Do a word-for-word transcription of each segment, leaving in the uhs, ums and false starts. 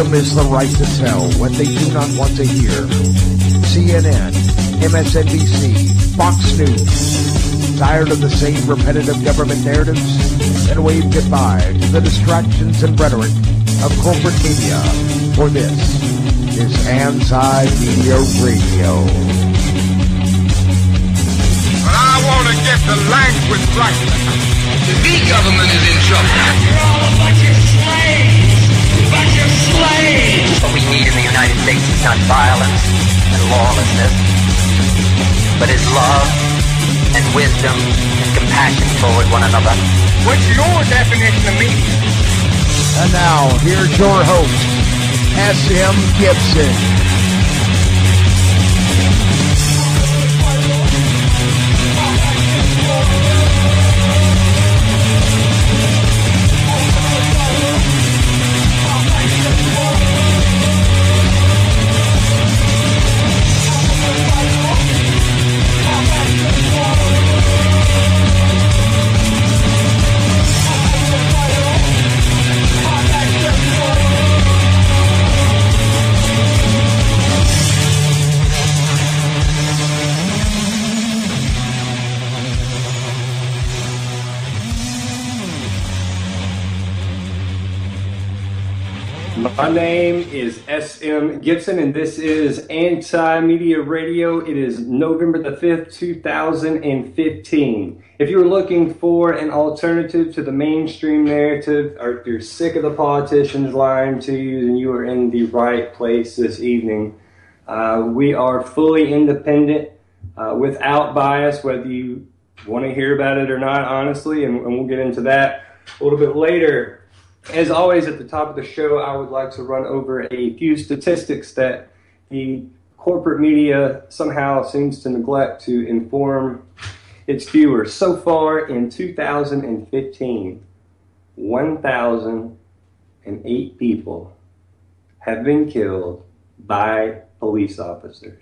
them is the right to tell what they do not want to hear. C N N, M S N B C, Fox News. Tired of the same repetitive government narratives? Then wave goodbye to the distractions and rhetoric of corporate media. For this is Anti-Media Radio. But I want to get the language right. The big government is in trouble. You're all a bunch of slaves! A bunch of slaves! What we need in the United States is not violence and lawlessness, but is love and wisdom and compassion toward one another. What's your definition of media? And now, here's your host, S M Gibson. My name is S M Gibson, and this is Anti-Media Radio. It is November the fifth, two thousand fifteen. If you're looking for an alternative to the mainstream narrative, or if you're sick of the politicians lying to you, then you are in the right place this evening. Uh, we are fully independent, uh, without bias, whether you want to hear about it or not, honestly, and, and we'll get into that a little bit later. As always, at the top of the show, I would like to run over a few statistics that the corporate media somehow seems to neglect to inform its viewers. So far in two thousand fifteen, one thousand eight people have been killed by police officers.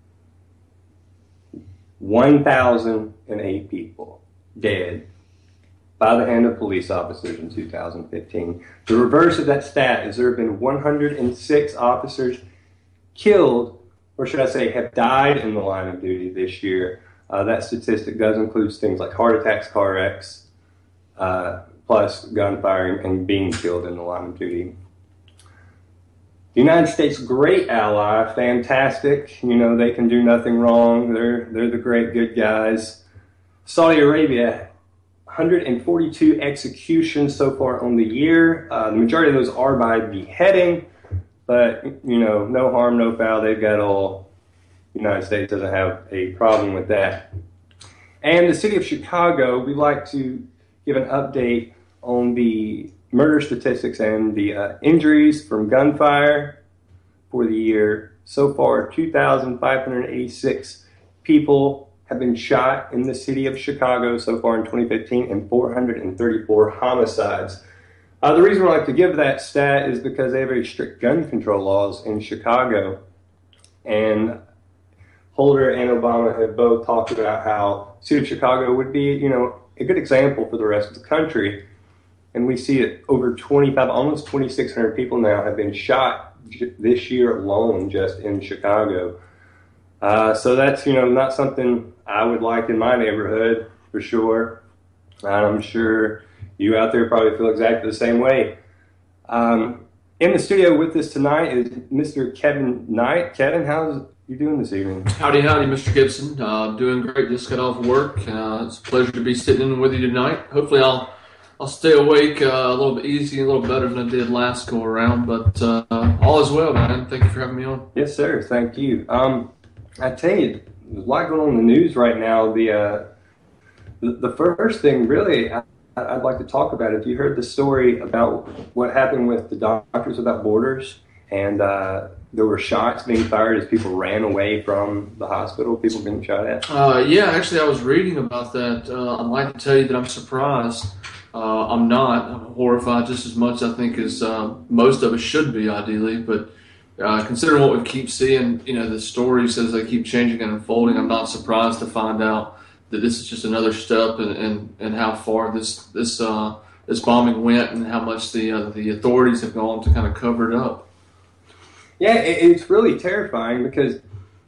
one thousand eight people dead by the hand of police officers in two thousand fifteen. The reverse of that stat is there have been one hundred six officers killed, or should I say have died in the line of duty this year. Uh, that statistic does include things like heart attacks, car wrecks, uh, plus gunfire and being killed in the line of duty. The United States, great ally, fantastic. You know, they can do nothing wrong. They're, they're the great good guys. Saudi Arabia, one hundred forty-two executions so far on the year. Uh, the majority of those are by beheading, but, you know, no harm, no foul. They've got all. The United States doesn't have a problem with that. And the city of Chicago, we like to give an update on the murder statistics and the uh, injuries from gunfire for the year. So far, two thousand five hundred eighty-six people have been shot in the city of Chicago so far in twenty fifteen, and four hundred thirty-four homicides. Uh, the reason I like to give that stat is because they have very strict gun control laws in Chicago. And Holder and Obama have both talked about how the city of Chicago would be, you know, a good example for the rest of the country. And we see it over twenty-five, almost twenty-six hundred people now have been shot j- this year alone just in Chicago. Uh, so that's, you know, not something I would like in my neighborhood, for sure. I'm sure you out there probably feel exactly the same way. Um, in the studio with us tonight is Mister Kevin Knight. Kevin, how's you doing this evening? Howdy, howdy, Mister Gibson. Uh, I'm doing great. Just got off work. Uh, it's a pleasure to be sitting in with you tonight. Hopefully I'll I'll stay awake uh, a little bit easy, a little better than I did last go around. But uh, all is well, man. Thank you for having me on. Yes, sir. Thank you. Um, I tell you, there's a lot going on in the news right now. The uh, the, the first thing, really, I, I'd like to talk about. If you heard the story about what happened with the Doctors Without Borders, and uh, there were shots being fired as people ran away from the hospital, people being shot at. Uh, yeah, actually, I was reading about that. Uh, I'd like to tell you that I'm surprised. Uh, I'm not. I'm horrified just as much, I think, as uh, most of us should be, ideally. But uh, considering what we keep seeing, you know, the stories as they keep changing and unfolding, I'm not surprised to find out that this is just another step in, in, in how far this this uh, this bombing went and how much the uh, the authorities have gone to kind of cover it up. Yeah, it, it's really terrifying because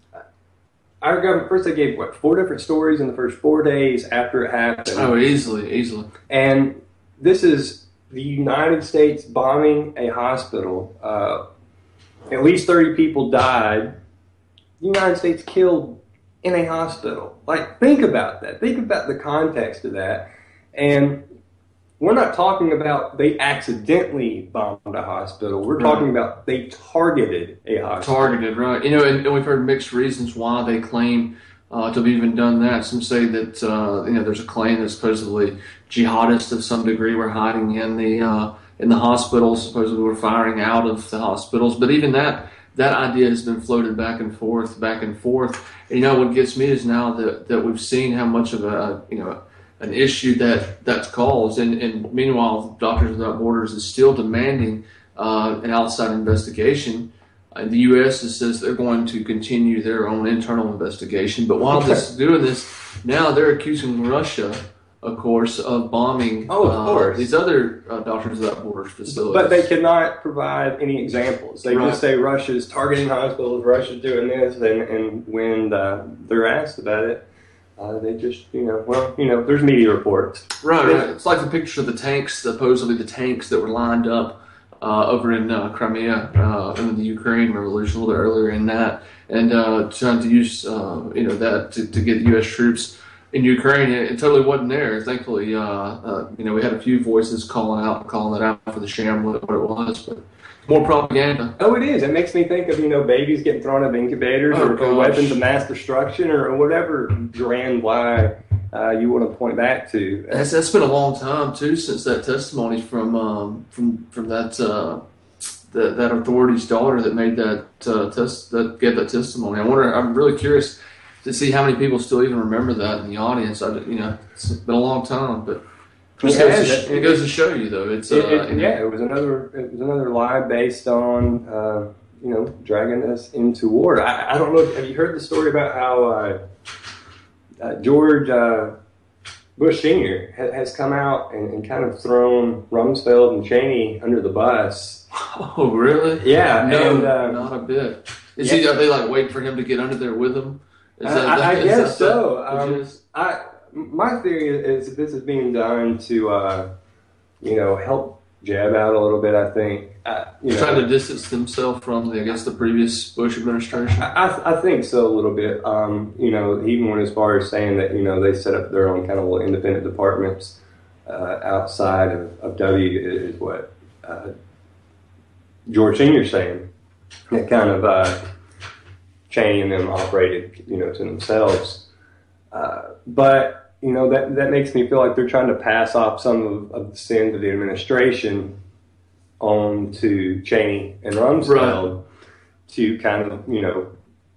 our government, first they gave, what, four different stories in the first four days after it happened. Oh, easily, easily. And this is the United States bombing a hospital. Uh, at least thirty people died. The United States killed in a hospital. Like, think about that. Think about the context of that. And we're not talking about they accidentally bombed a hospital. We're Right. talking about they targeted a hospital. Targeted, right. You know, and, and we've heard mixed reasons why they claim uh, to have even done that. Some say that, uh, you know, there's a claim that supposedly jihadists of some degree were hiding in the uh, in the hospitals, supposedly were firing out of the hospitals. But even that that idea has been floated back and forth, back and forth. And, you know, what gets me is now that, that we've seen how much of a, you know, an issue that that's caused, and, and meanwhile, Doctors Without Borders is still demanding uh, an outside investigation. Uh, the U S says they're going to continue their own internal investigation, but while this is doing this, now they're accusing Russia, of course, of bombing Oh, of uh, course. these other uh, Doctors Without Borders facilities. But they cannot provide any examples. They Right. just say Russia's targeting hospitals, Russia's doing this, and, and when uh, they're asked about it, uh, they just, you know, well, you know, there's media reports. Right, right. It's like the picture of the tanks, supposedly the tanks that were lined up uh, over in uh, Crimea, uh, in the Ukraine Revolution, a little bit earlier in that, and uh, trying to use, uh, you know, that to, to get U S troops in Ukraine. It, it totally wasn't there. Thankfully, uh, uh, you know, we had a few voices calling out, calling that out for the sham, what, what it was, but more propaganda. Oh, it is. It makes me think of, you know, babies getting thrown out of incubators Oh, or, or gosh. weapons of mass destruction or, or whatever grand lie uh, you want to point back to. That's, that's been a long time too since that testimony from um, from from that uh, that that authority's daughter that made that uh, test that gave that testimony. I wonder. I'm really curious to see how many people still even remember that in the audience. I, you know, it's been a long time, but it goes, Yeah, to, that- it goes to show you though. It's uh, It, it, you know, yeah, it was another. It was another lie based on, uh, you know, dragging us into war. I, I don't know. Have you heard the story about how uh, uh, George uh, Bush Senior ha- has come out and, and kind of thrown Rumsfeld and Cheney under the bus? Oh, really? Yeah, No, and, uh, not a bit. Is yeah. he? Are they like waiting for him to get under there with them? Is I, I, I is guess that so. the- Um, which is- I my theory is that this is being done to, uh, you know, help Jeb out a little bit. I think. Uh, you know, trying to distance themselves from, the, I guess, the previous Bush administration. I, I I think so a little bit. Um, you know, he even went as far as saying that, you know, they set up their own kind of little independent departments uh, outside of, of W is what uh, George Senior's saying. That kind of uh, Cheney and them operated, you know, to themselves. Uh, but, you know, that, that makes me feel like they're trying to pass off some of, of the sins of the administration on to Cheney and Rumsfeld Right. to kind of, you know,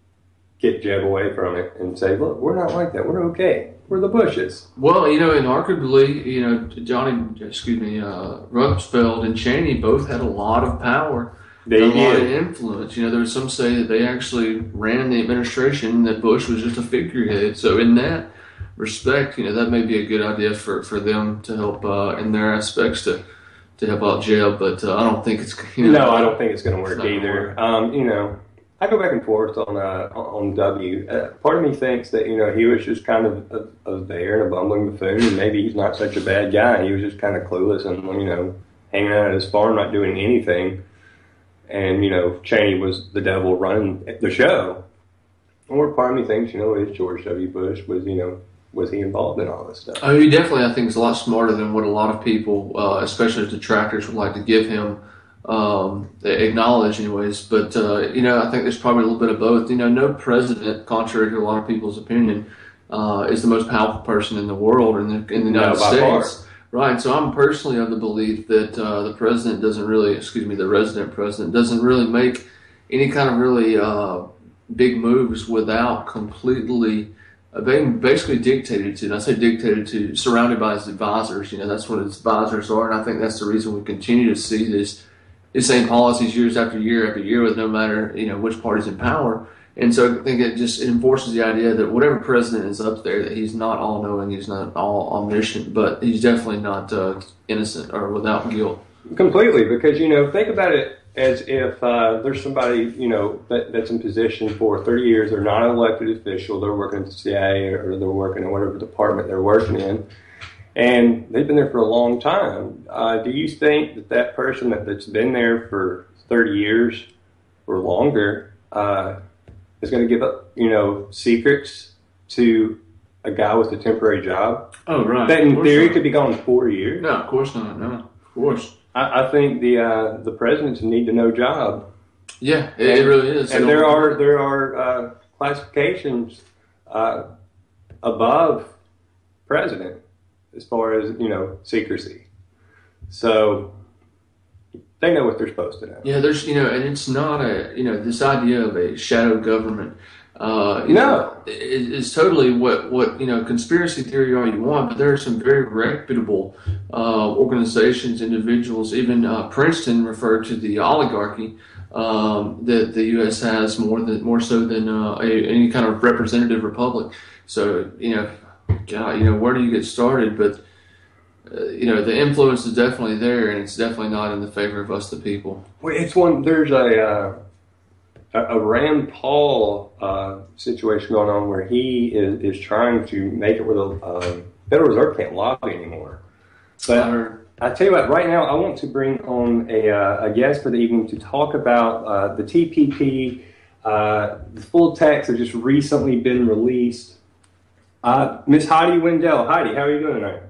get Jeb away from it and say, look, we're not like that. We're okay. We're the Bushes. Well, you know, and arguably, you know, Johnny, excuse me, uh, Rumsfeld and Cheney both had a lot of power, They a lot of did. influence. You know, there's some say that they actually ran the administration, that Bush was just a figurehead. So in that respect, you know, that may be a good idea for, for them to help uh, in their aspects to to help out Jeb. But uh, I don't think it's, you know. No, I don't think it's going to work not gonna either. work. Um, you know, I go back and forth on uh, on W. Uh, part of me thinks that, you know, he was just kind of a, a there and a bumbling buffoon, and maybe he's not such a bad guy. He was just kind of clueless and, you know, hanging out at his farm, not doing anything. And, you know, Cheney was the devil running the show. Or part of me thinks, you know, is George W. Bush was, you know, was he involved in all this stuff? Oh, he definitely, I think, is a lot smarter than what a lot of people, uh, especially detractors, would like to give him um, acknowledge, anyways. But uh, you know, I think there's probably a little bit of both. You know, no president, contrary to a lot of people's opinion, uh, is the most powerful person in the world in the in the No, United by States. far. Right. So I'm personally of the belief that uh, the president doesn't really, excuse me, the resident president doesn't really make any kind of really uh, big moves without completely. Uh, being basically dictated to, and I say dictated to, surrounded by his advisors. You know, that's what his advisors are, and I think that's the reason we continue to see this, these same policies years after year after year with no matter, you know, which party's in power. And so I think it just enforces the idea that whatever president is up there, that he's not all-knowing, he's not all omniscient, but he's definitely not uh, innocent or without guilt. Completely, because, you know, think about it as if uh, there's somebody, you know, that, that's in position for thirty years. They're not an elected official. They're working at the C I A or they're working in whatever department they're working in. And they've been there for a long time. Uh, do you think that that person that, that's been there for thirty years or longer uh, is going to give up, you know, secrets to a guy with a temporary job? Oh, right. That in theory not. could be gone four years. No, of course not. No, of course. I, I think the uh, the president's a need to know job. Yeah, it, and, it really is. And there are there are uh, classifications uh, above president as far as, you know, secrecy. So they know what they're supposed to know. Yeah, there's, you know, and it's not a, you know, this idea of a shadow government, uh, you no. know, is, is totally what, what, you know, conspiracy theory all you want, but there are some very reputable uh, organizations, individuals, even uh, Princeton referred to the oligarchy um, that the U S has more than more so than uh, a, any kind of representative republic. So, you know, God, you know, where do you get started? But, uh, you know, the influence is definitely there, and it's definitely not in the favor of us, the people. Well, it's one, there's a, uh, a Rand Paul uh, situation going on where he is, is trying to make it where the uh, Federal Reserve can't lobby anymore. But Uh, I tell you what, right now I want to bring on a, uh, a guest for the evening to talk about uh, the T P P. Uh, the full text has just recently been released. Uh, Miss Heidi Wendell. Heidi, how are you doing tonight?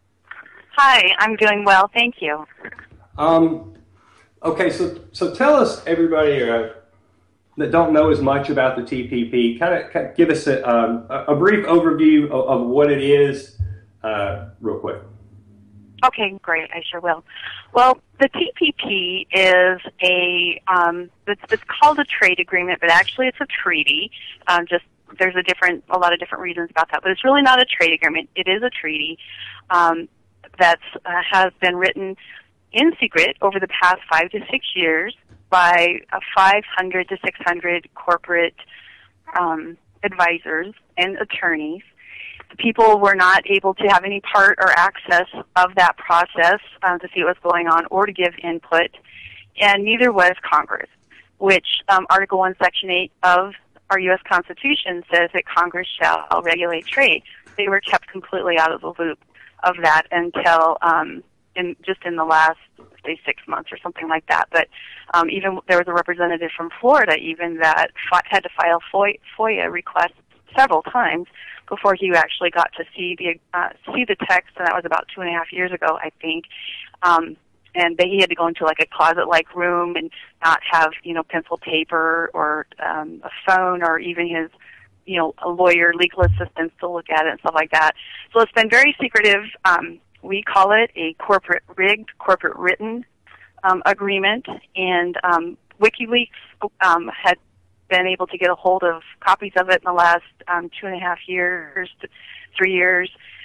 Hi, I'm doing well, thank you. Um, okay, so so tell us, everybody uh, that don't know as much about the T P P, kind of give us a, um, a brief overview of, of what it is, uh, real quick. Okay, great, I sure will. Well, the T P P is a, um, it's, it's called a trade agreement, but actually it's a treaty, um, just There's a different, a lot of different reasons about that, but it's really not a trade agreement. It is a treaty um, that uh, has been written in secret over the past five to six years by uh, five hundred to six hundred corporate um, advisors and attorneys. The people were not able to have any part or access of that process uh, to see what was going on or to give input, and neither was Congress, which um, Article one, Section eight of our U S Constitution says that Congress shall regulate trade. They were kept completely out of the loop of that until um, in just in the last, say, six months or something like that. But um, even there was a representative from Florida even that fought, had to file FOIA requests several times before he actually got to see the uh, see the text, and that was about two and a half years ago, I think. Um, And they, he had to go into like a closet-like room and not have, you know, pencil, paper, or um, a phone, or even his, you know, a lawyer, legal assistants to look at it and stuff like that. So it's been very secretive. Um, we call it a corporate rigged, corporate written um, agreement. And um, WikiLeaks um, had been able to get a hold of copies of it in the last um, two and a half years, three years.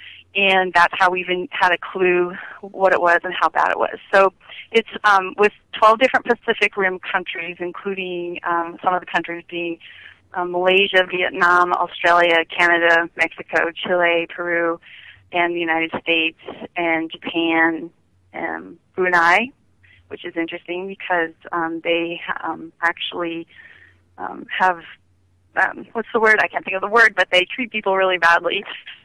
And that's how we even had a clue what it was and how bad it was. So it's um, with twelve different Pacific Rim countries, including um, some of the countries being um, Malaysia, Vietnam, Australia, Canada, Mexico, Chile, Peru, and the United States, and Japan, and Brunei, which is interesting because um, they um, actually um, have, um, what's the word? I can't think of the word, but they treat people really badly.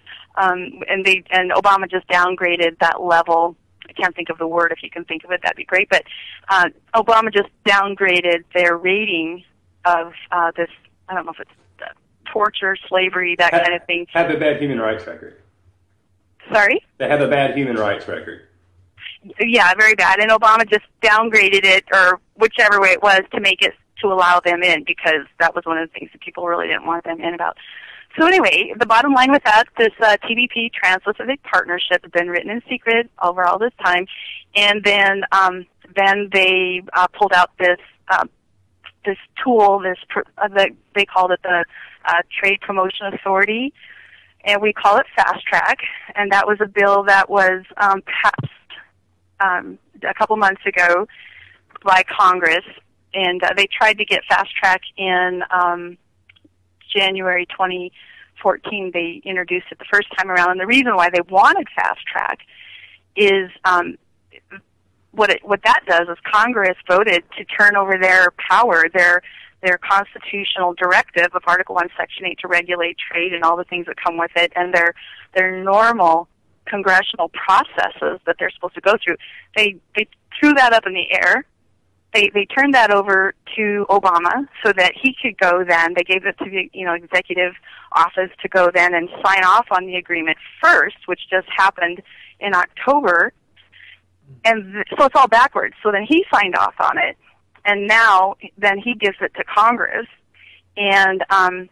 Um, and they and Obama just downgraded that level. I can't think of the word. If you can think of it, that'd be great. But uh, Obama just downgraded their rating of uh, this. I don't know if it's uh, torture, slavery, that have, kind of thing. Have a bad human rights record. Sorry? They have a bad human rights record. Yeah, very bad. And Obama just downgraded it, or whichever way it was, to make it to allow them in, because that was one of the things that people really didn't want them in about. So anyway, the bottom line with that, this uh, T P P, Trans-Pacific Partnership, has been written in secret over all this time, and then um, then they uh, pulled out this uh, this tool, this pr- uh, the, they called it the uh, Trade Promotion Authority, and we call it Fast Track, and that was a bill that was um, passed um, a couple months ago by Congress, and uh, they tried to get Fast Track in Um, January twenty fourteen. They introduced it the first time around, and the reason why they wanted Fast Track is um, what it, what that does is Congress voted to turn over their power, their their constitutional directive of Article One, Section Eight, to regulate trade and all the things that come with it, and their their normal congressional processes that they're supposed to go through. They they threw that up in the air. They they turned that over to Obama so that he could go then. They gave it to the you know executive office to go then and sign off on the agreement first, which just happened in October. And th- so it's all backwards. So then he signed off on it, and now then he gives it to Congress, and um,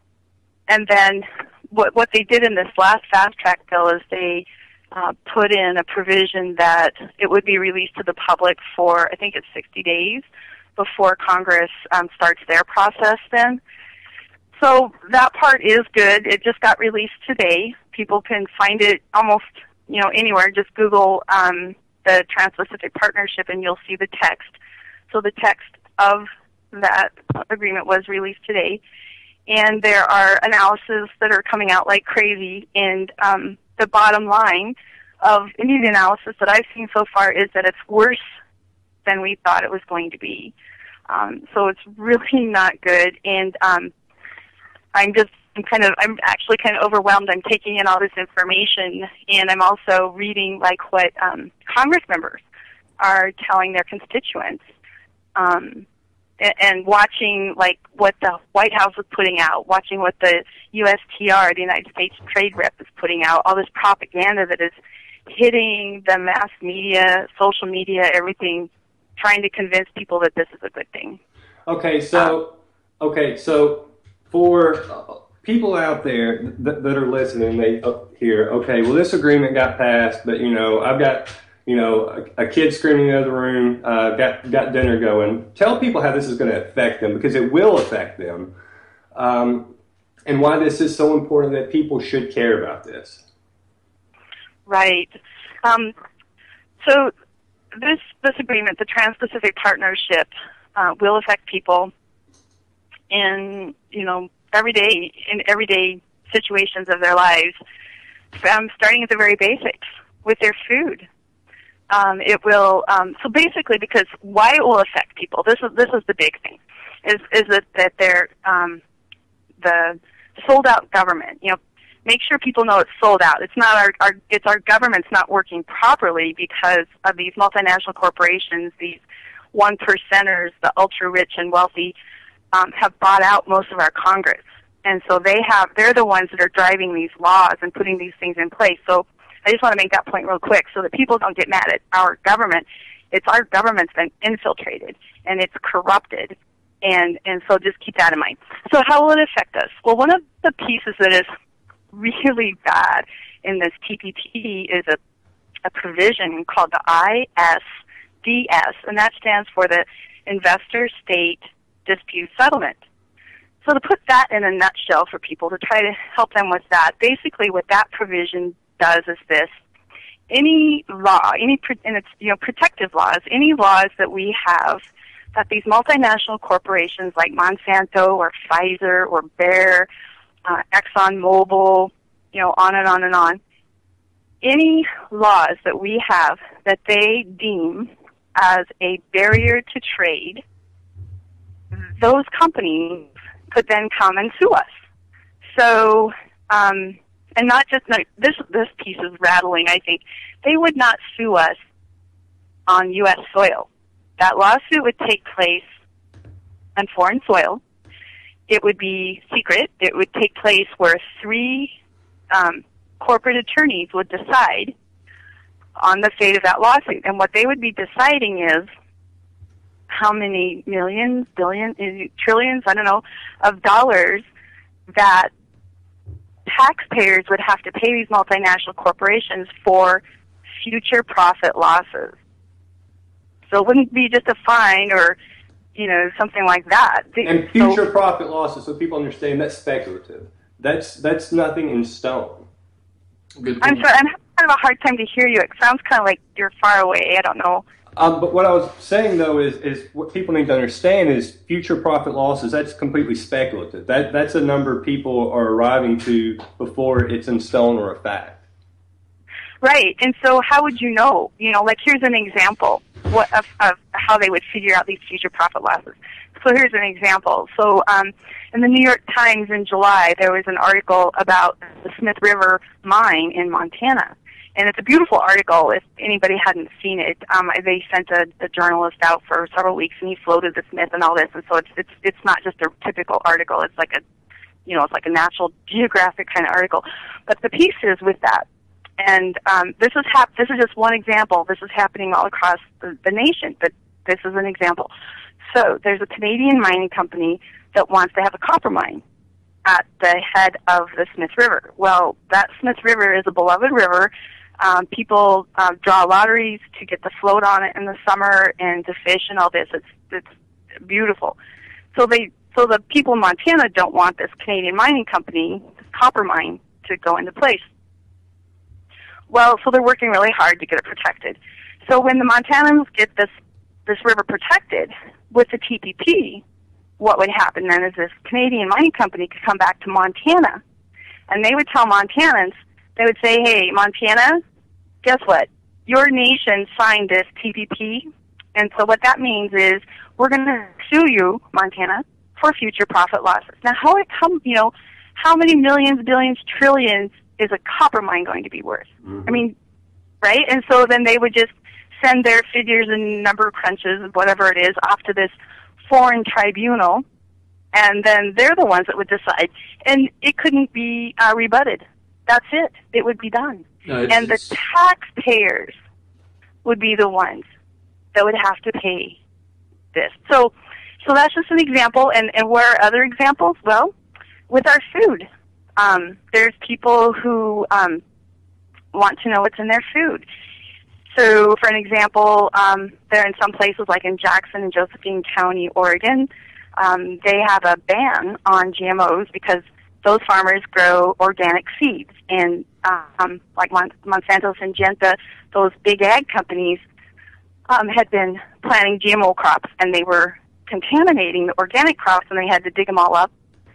and then what what they did in this last fast track bill is they uh, put in a provision that it would be released to the public for, I think it's sixty days before Congress um, starts their process then. So that part is good. It just got released today. People can find it almost, you know, anywhere. Just Google um, the Trans-Pacific Partnership and you'll see the text. So the text of that agreement was released today. And there are analyses that are coming out like crazy, and um, the bottom line of any of the analysis that I've seen so far is that it's worse than we thought it was going to be. Um, so it's really not good, and um, I'm just I'm kind of I'm actually kind of overwhelmed. I'm taking in all this information, and I'm also reading like what um, Congress members are telling their constituents. Um, and watching like what the White House is putting out, watching what the U S T R, the United States Trade Rep, is putting out, all this propaganda that is hitting the mass media, social media, everything, trying to convince people that this is a good thing. Okay, so okay, so for uh, people out there th- that are listening, they uh, hear, okay, well, this agreement got passed, but you know, I've got you know, a, a kid screaming in the other room, uh, got got dinner going. Tell people how this is going to affect them, because it will affect them, um, and why this is so important that people should care about this. Right. Um, so this this agreement, the Trans-Pacific Partnership, uh, will affect people in you know everyday in everyday situations of their lives, um, starting at the very basics with their food. Um, it will, um, so basically, because why it will affect people, this is, this is the big thing, is, is that, that they're, um, the sold out government, you know, make sure people know it's sold out. It's not our, our, it's our government's not working properly because of these multinational corporations, these one percenters, the ultra rich and wealthy, um, have bought out most of our Congress. And so they have, they're the ones that are driving these laws and putting these things in place. So I just want to make that point real quick so that people don't get mad at our government. It's our government's been infiltrated, and it's corrupted, and, and so just keep that in mind. So how will it affect us? Well, one of the pieces that is really bad in this T P P is a, a provision called the I S D S, and that stands for the Investor State Dispute Settlement. So to put that in a nutshell for people, to try to help them with that, basically what that provision does is this: any law, any and it's you know protective laws, any laws that we have that these multinational corporations like Monsanto or Pfizer or Bayer, uh, ExxonMobil, you know, on and on and on, any laws that we have that they deem as a barrier to trade, those companies could then come and sue us. So. Um, And not just, no, this this piece is rattling, I think. They would not sue us on U S soil. That lawsuit would take place on foreign soil. It would be secret. It would take place where three um, corporate attorneys would decide on the fate of that lawsuit. And what they would be deciding is how many millions, billions, trillions, I don't know, of dollars that taxpayers would have to pay these multinational corporations for future profit losses. So it wouldn't be just a fine or, you know, something like that. And future so, profit losses, so people understand, that's speculative. That's that's nothing in stone. Good I'm sorry, I'm having kind of a hard time to hear you. It sounds kind of like you're far away. I don't know. Um, but what I was saying, though, is, is what people need to understand is future profit losses, that's completely speculative. That That's a number people are arriving to before it's in stone or a fact. Right. And so how would you know? You know, like here's an example. what of, of how they would figure out these future profit losses. So here's an example. So um, in the New York Times in July, there was an article about the Smith River mine in Montana. And it's a beautiful article if anybody hadn't seen it. Um, they sent a, a journalist out for several weeks, and he floated the Smith and all this. And so it's it's it's not just a typical article. It's like a, you know, it's like a National Geographic kind of article. But the piece is with that. And um, this is hap- this is just one example. This is happening all across the, the nation, but this is an example. So there's a Canadian mining company that wants to have a copper mine at the head of the Smith River. Well, that Smith River is a beloved river. Um, people uh, draw lotteries to get to float on it in the summer and to fish and all this. It's it's beautiful. So they so the people in Montana don't want this Canadian mining company, this copper mine, to go into place. Well, so they're working really hard to get it protected. So when the Montanans get this this river protected with the T P P, what would happen then is this Canadian mining company could come back to Montana, and they would tell Montanans, they would say, hey, Montana, guess what? Your nation signed this T P P, and so what that means is we're going to sue you, Montana, for future profit losses. Now, how it come, you know, how many millions, billions, trillions is a copper mine going to be worth? Mm-hmm. I mean, right? And so then they would just send their figures and number crunches, whatever it is, off to this foreign tribunal, and then they're the ones that would decide. And it couldn't be uh, rebutted. That's it. It would be done. No, and the taxpayers would be the ones that would have to pay this. So so that's just an example. And, and where are other examples? Well, with our food. Um, there's people who um, want to know what's in their food. So, for an example, um, they're in some places like in Jackson and Josephine County, Oregon. Um, they have a ban on G M Os because those farmers grow organic seeds. And um, like Mon- Monsanto, Syngenta, those big ag companies um, had been planting G M O crops, and they were contaminating the organic crops, and they had to dig them all up.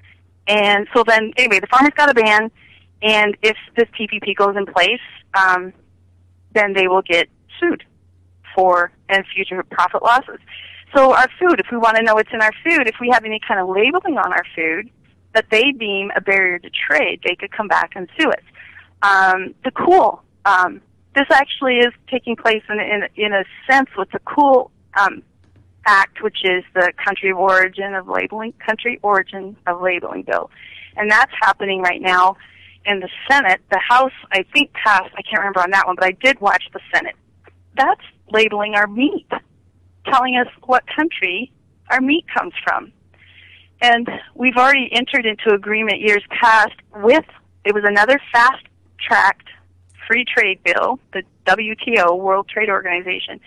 And so then, anyway, the farmers got a ban, and if this T P P goes in place, um, then they will get sued for and future profit losses. So our food, if we want to know what's in our food, if we have any kind of labeling on our food that they deem a barrier to trade, they could come back and sue us. Um, the cool, um, this actually is taking place in, in, in a sense with the cool um, Act, which is the Country of Origin of Labeling, Country Origin of Labeling Bill. And that's happening right now in the Senate. The House, I think, passed, I can't remember on that one, but I did watch the Senate. That's labeling our meat, telling us what country our meat comes from. And we've already entered into agreement years past with, it was another fast-tracked free trade bill, the W T O, World Trade Organization.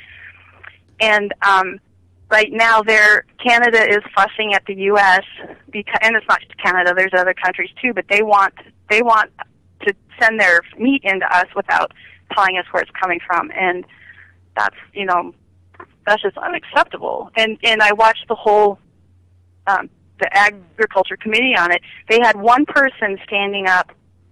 And um, right now, there Canada is fussing at the U S because, and it's not just Canada. There's other countries too, but they want they want to send their meat into us without telling us where it's coming from, and that's you know that's just unacceptable. And and I watched the whole um, the Agriculture Committee on it. They had one person standing up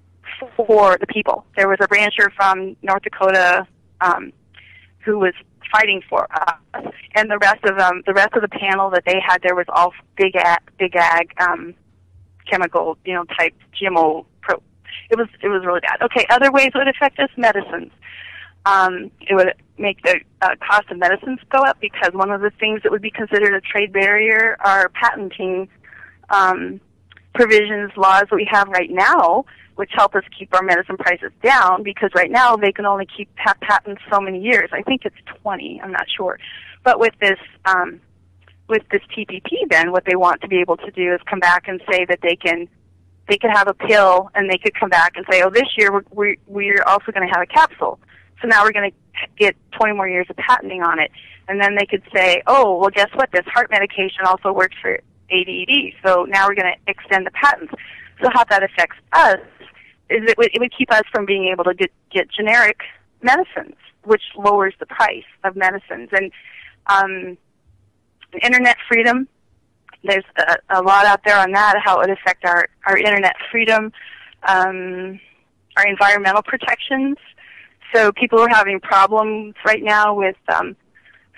for the people. There was a rancher from North Dakota um, who was fighting for us, and the rest of them, the rest of the panel that they had there was all big ag, big ag, um, chemical, you know, type G M O. Pro. It was it was really bad. Okay, other ways it would affect us: medicines. Um, it would make the uh, cost of medicines go up because one of the things that would be considered a trade barrier are patenting um, provisions, laws that we have right now, which help us keep our medicine prices down, because right now they can only keep have patents so many years. I think it's twenty. I'm not sure. But with this um, with this T P P, then what they want to be able to do is come back and say that they can they could have a pill, and they could come back and say, oh, this year we're we're, we're also going to have a capsule. So now we're going to get twenty more years of patenting on it. And then they could say, oh, well, guess what? This heart medication also works for A D D. So now we're going to extend the patents. So how that affects us is it would, it would keep us from being able to get, get generic medicines, which lowers the price of medicines. And um, internet freedom, there's a, a lot out there on that, how it would affect our, our internet freedom, um, our environmental protections. So people are having problems right now with um,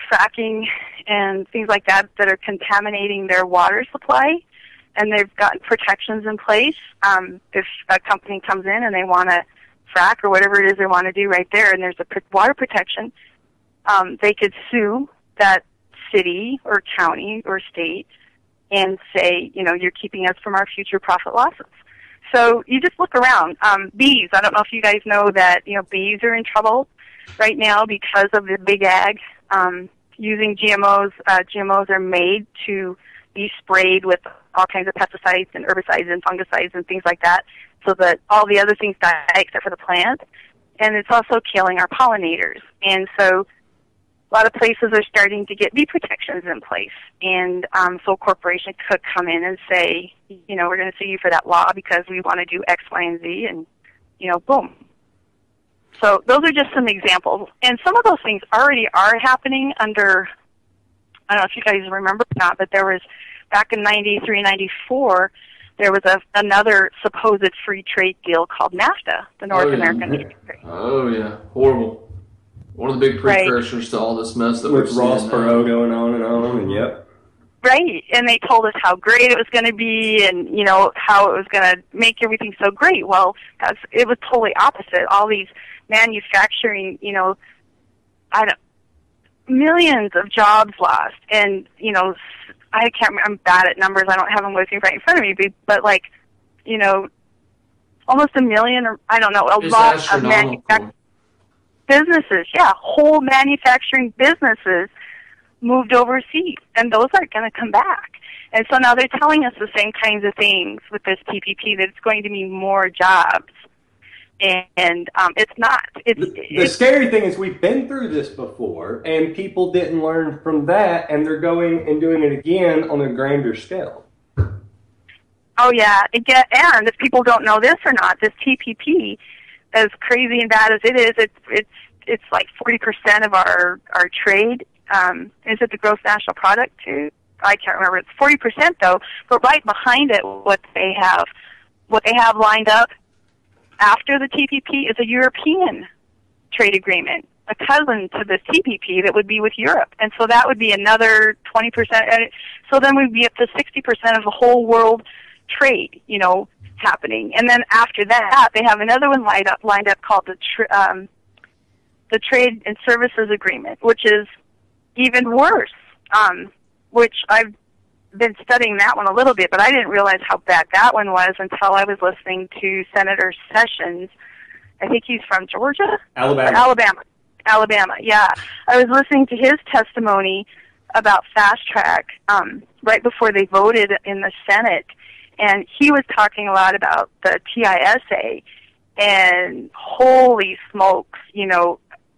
fracking and things like that that are contaminating their water supply, and they've got protections in place. Um, if a company comes in and they want to frack or whatever it is they want to do right there, and there's a water protection, um, they could sue that city or county or state and say, you know, you're keeping us from our future profit losses. So you just look around. Um, bees, I don't know if you guys know that, you know, bees are in trouble right now because of the big ag um, using G M Os. Uh, G M Os are made to be sprayed with all kinds of pesticides and herbicides and fungicides and things like that so that all the other things die except for the plant. And it's also killing our pollinators. And so a lot of places are starting to get bee protections in place. And um, so a corporation could come in and say, you know, we're going to sue you for that law because we want to do X, Y, and Z, and, you know, boom. So those are just some examples. And some of those things already are happening under, I don't know if you guys remember or not, but there was, back in ninety-three, ninety-four, there was a, another supposed free trade deal called NAFTA, the North oh, yeah. American. Oh, yeah. Horrible. One of the big precursors right. to all this mess that with we're Ross seeing Perot now. going on and on, and yep. Right, and they told us how great it was going to be, and you know how it was going to make everything so great. Well, that's, it was totally opposite. All these manufacturing, you know, I don't, millions of jobs lost, and you know, I can't. Remember, I'm bad at numbers. I don't have them with me right in front of me, but, but like, you know, almost a million, or I don't know, a it's lot of manufacturing. Businesses, yeah, whole manufacturing businesses moved overseas, and those aren't going to come back. And so now they're telling us the same kinds of things with this T P P, that it's going to mean more jobs, and, and um, it's not. It's, the, the it's, scary thing is we've been through this before, and people didn't learn from that, and they're going and doing it again on a grander scale. Oh, yeah, it get, and if people don't know this or not, this T P P, as crazy and bad as it is, it's it's it's like forty percent of our our trade. Um, is it the gross national product too? I can't remember. It's forty percent though. But right behind it, what they have, what they have lined up after the T P P is a European trade agreement, a cousin to this T P P that would be with Europe, and so that would be another twenty percent. So then we'd be up to sixty percent of the whole world trade. You know. Happening, and then after that, they have another one lined up, lined up called the tr- um, the Trade and Services Agreement, which is even worse. Um, which I've been studying that one a little bit, but I didn't realize how bad that one was until I was listening to Senator Sessions. I think he's from Georgia, Alabama, or Alabama, Alabama. Yeah, I was listening to his testimony about fast track um, right before they voted in the Senate. And he was talking a lot about the T I S A, and holy smokes, you know,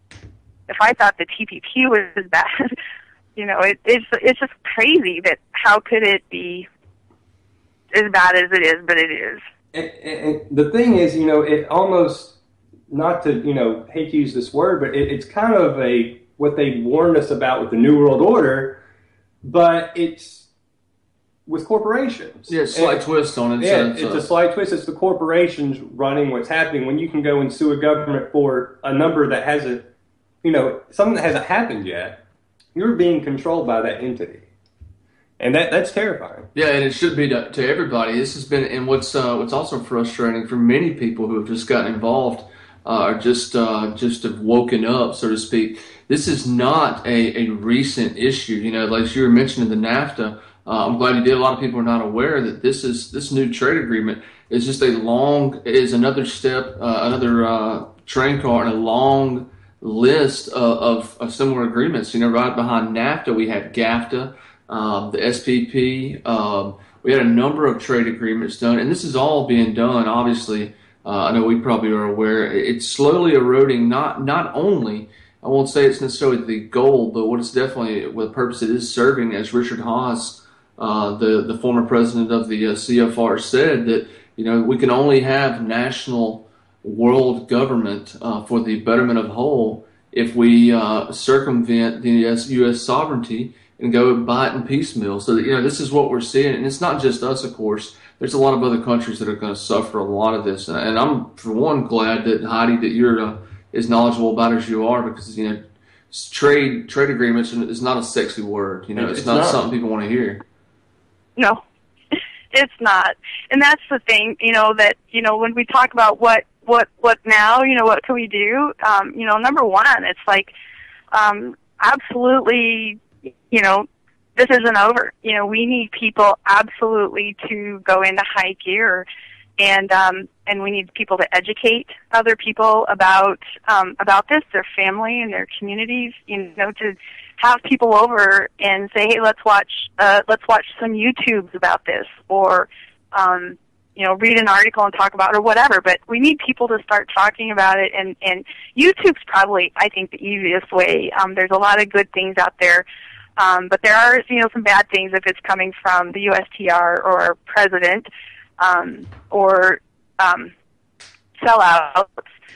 if I thought the T P P was as bad, you know, it, it's it's just crazy that how could it be as bad as it is, but it is. And, and the thing is, you know, it almost, not to, you know, hate to use this word, but it, it's kind of a, what they warned us about with the New World Order, but it's, with corporations. Yeah, slight and, twist on it. Yeah, so, it's so. a slight twist. It's the corporations running what's happening. When you can go and sue a government for a number that hasn't, you know, something that hasn't happened yet, you're being controlled by that entity. And that that's terrifying. Yeah, and it should be to, to everybody. This has been, and what's uh, what's also frustrating for many people who have just gotten involved, uh, or just uh, just have woken up, so to speak. This is not a, a recent issue. You know, like you were mentioning the NAFTA. Uh, I'm glad you did. A lot of people are not aware that this is this new trade agreement is just a long is another step, uh, another uh, train car in a long list of, of, of similar agreements. You know, right behind NAFTA we had GAFTA, um, the S P P. Um, we had a number of trade agreements done, and this is all being done. Obviously, uh, I know we probably are aware. It's slowly eroding. Not not only. I won't say it's necessarily the goal, but what it's definitely, what the purpose it is serving, as Richard Haas, Uh, the, the former president of the uh, C F R, said that, you know, we can only have national world government uh, for the betterment of whole if we uh, circumvent the U S sovereignty and go buy it in piecemeal. So, that, you know, this is what we're seeing. And it's not just us, of course. There's a lot of other countries that are going to suffer a lot of this. And I'm, for one, glad that, Heidi, that you're uh, as knowledgeable about it as you are, because, you know, trade trade agreements is not a sexy word. You know, it's, It's not, not. something people want to hear. No, it's not. And that's the thing, you know, that, you know, when we talk about what, what, what now, you know, what can we do? Um, you know, number one, it's like, um, absolutely, you know, this isn't over. You know, we need people absolutely to go into high gear, and, um, and we need people to educate other people about, um, about this, their family and their communities, you know, to have people over and say, hey, let's watch, uh, let's watch some YouTubes about this, or, um, you know, read an article and talk about it, or whatever. But we need people to start talking about it, and, and YouTube's probably, I think, the easiest way. Um, there's a lot of good things out there, um, but there are, you know, some bad things if it's coming from the U S T R or our president, um, or um, sellouts.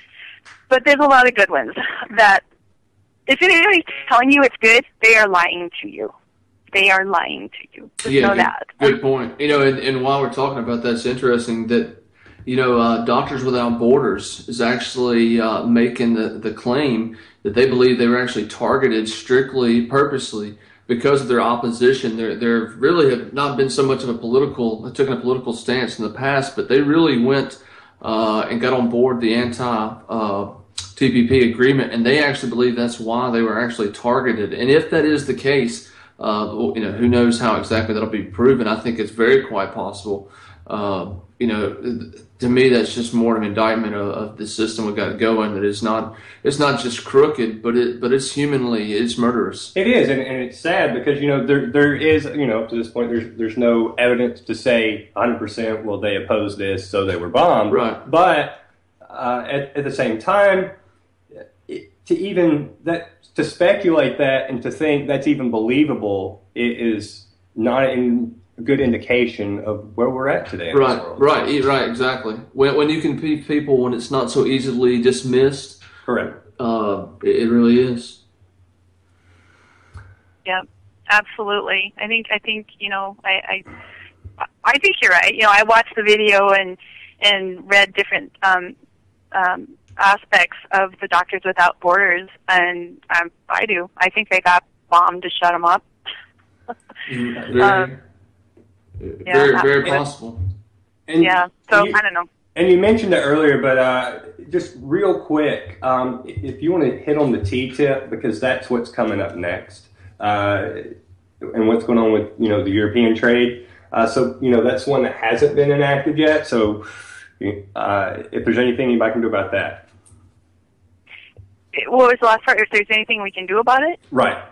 But there's a lot of good ones that, if anybody's telling you it's good, they are lying to you. They are lying to you. Just Yeah, know good, that. good point. You know, and, and while we're talking about that, it's interesting that, you know, uh, Doctors Without Borders is actually uh, making the, the claim that they believe they were actually targeted strictly, purposely, because of their opposition. They're, they're really have not been so much of a political, taken a political stance in the past, but they really went uh, and got on board the anti uh, T P P agreement, and they actually believe that's why they were actually targeted. And if that is the case, Uh, you know, who knows how exactly that'll be proven. I think it's very quite possible. Uh, you know, to me, that's just more an indictment of, of the system we've got going. That it's not, it's not just crooked, but it, but it's humanly, it's murderous. It is, and, and it's sad because, you know, there there is, you know, up to this point, there's there's no evidence to say one hundred percent, well, they opposed this, so they were bombed. Right. But uh, at, at the same time, it, to even that to speculate that and to think that's even believable, it is not in a good indication of where we're at today in Right, this world. right, e- right, exactly. When when you can pick people when it's not so easily dismissed, Correct. uh, it, it really is. Yeah, absolutely. I think I think you know I, I I think you're right. You know, I watched the video and and read different um, um, aspects of the Doctors Without Borders, and um, I do. I think they got bombed to shut them up. Very, Um, yeah, very, that- very yeah. possible. And Yeah. So you- I don't know. And you mentioned it earlier, but uh, just real quick, um, if you want to hit on the T-tip, because that's what's coming up next, uh, and what's going on with, you know, the European trade. Uh, so, you know, that's one that hasn't been enacted yet. So uh, if there's anything anybody can do about that. What was the last part? If there's anything we can do about it? Right.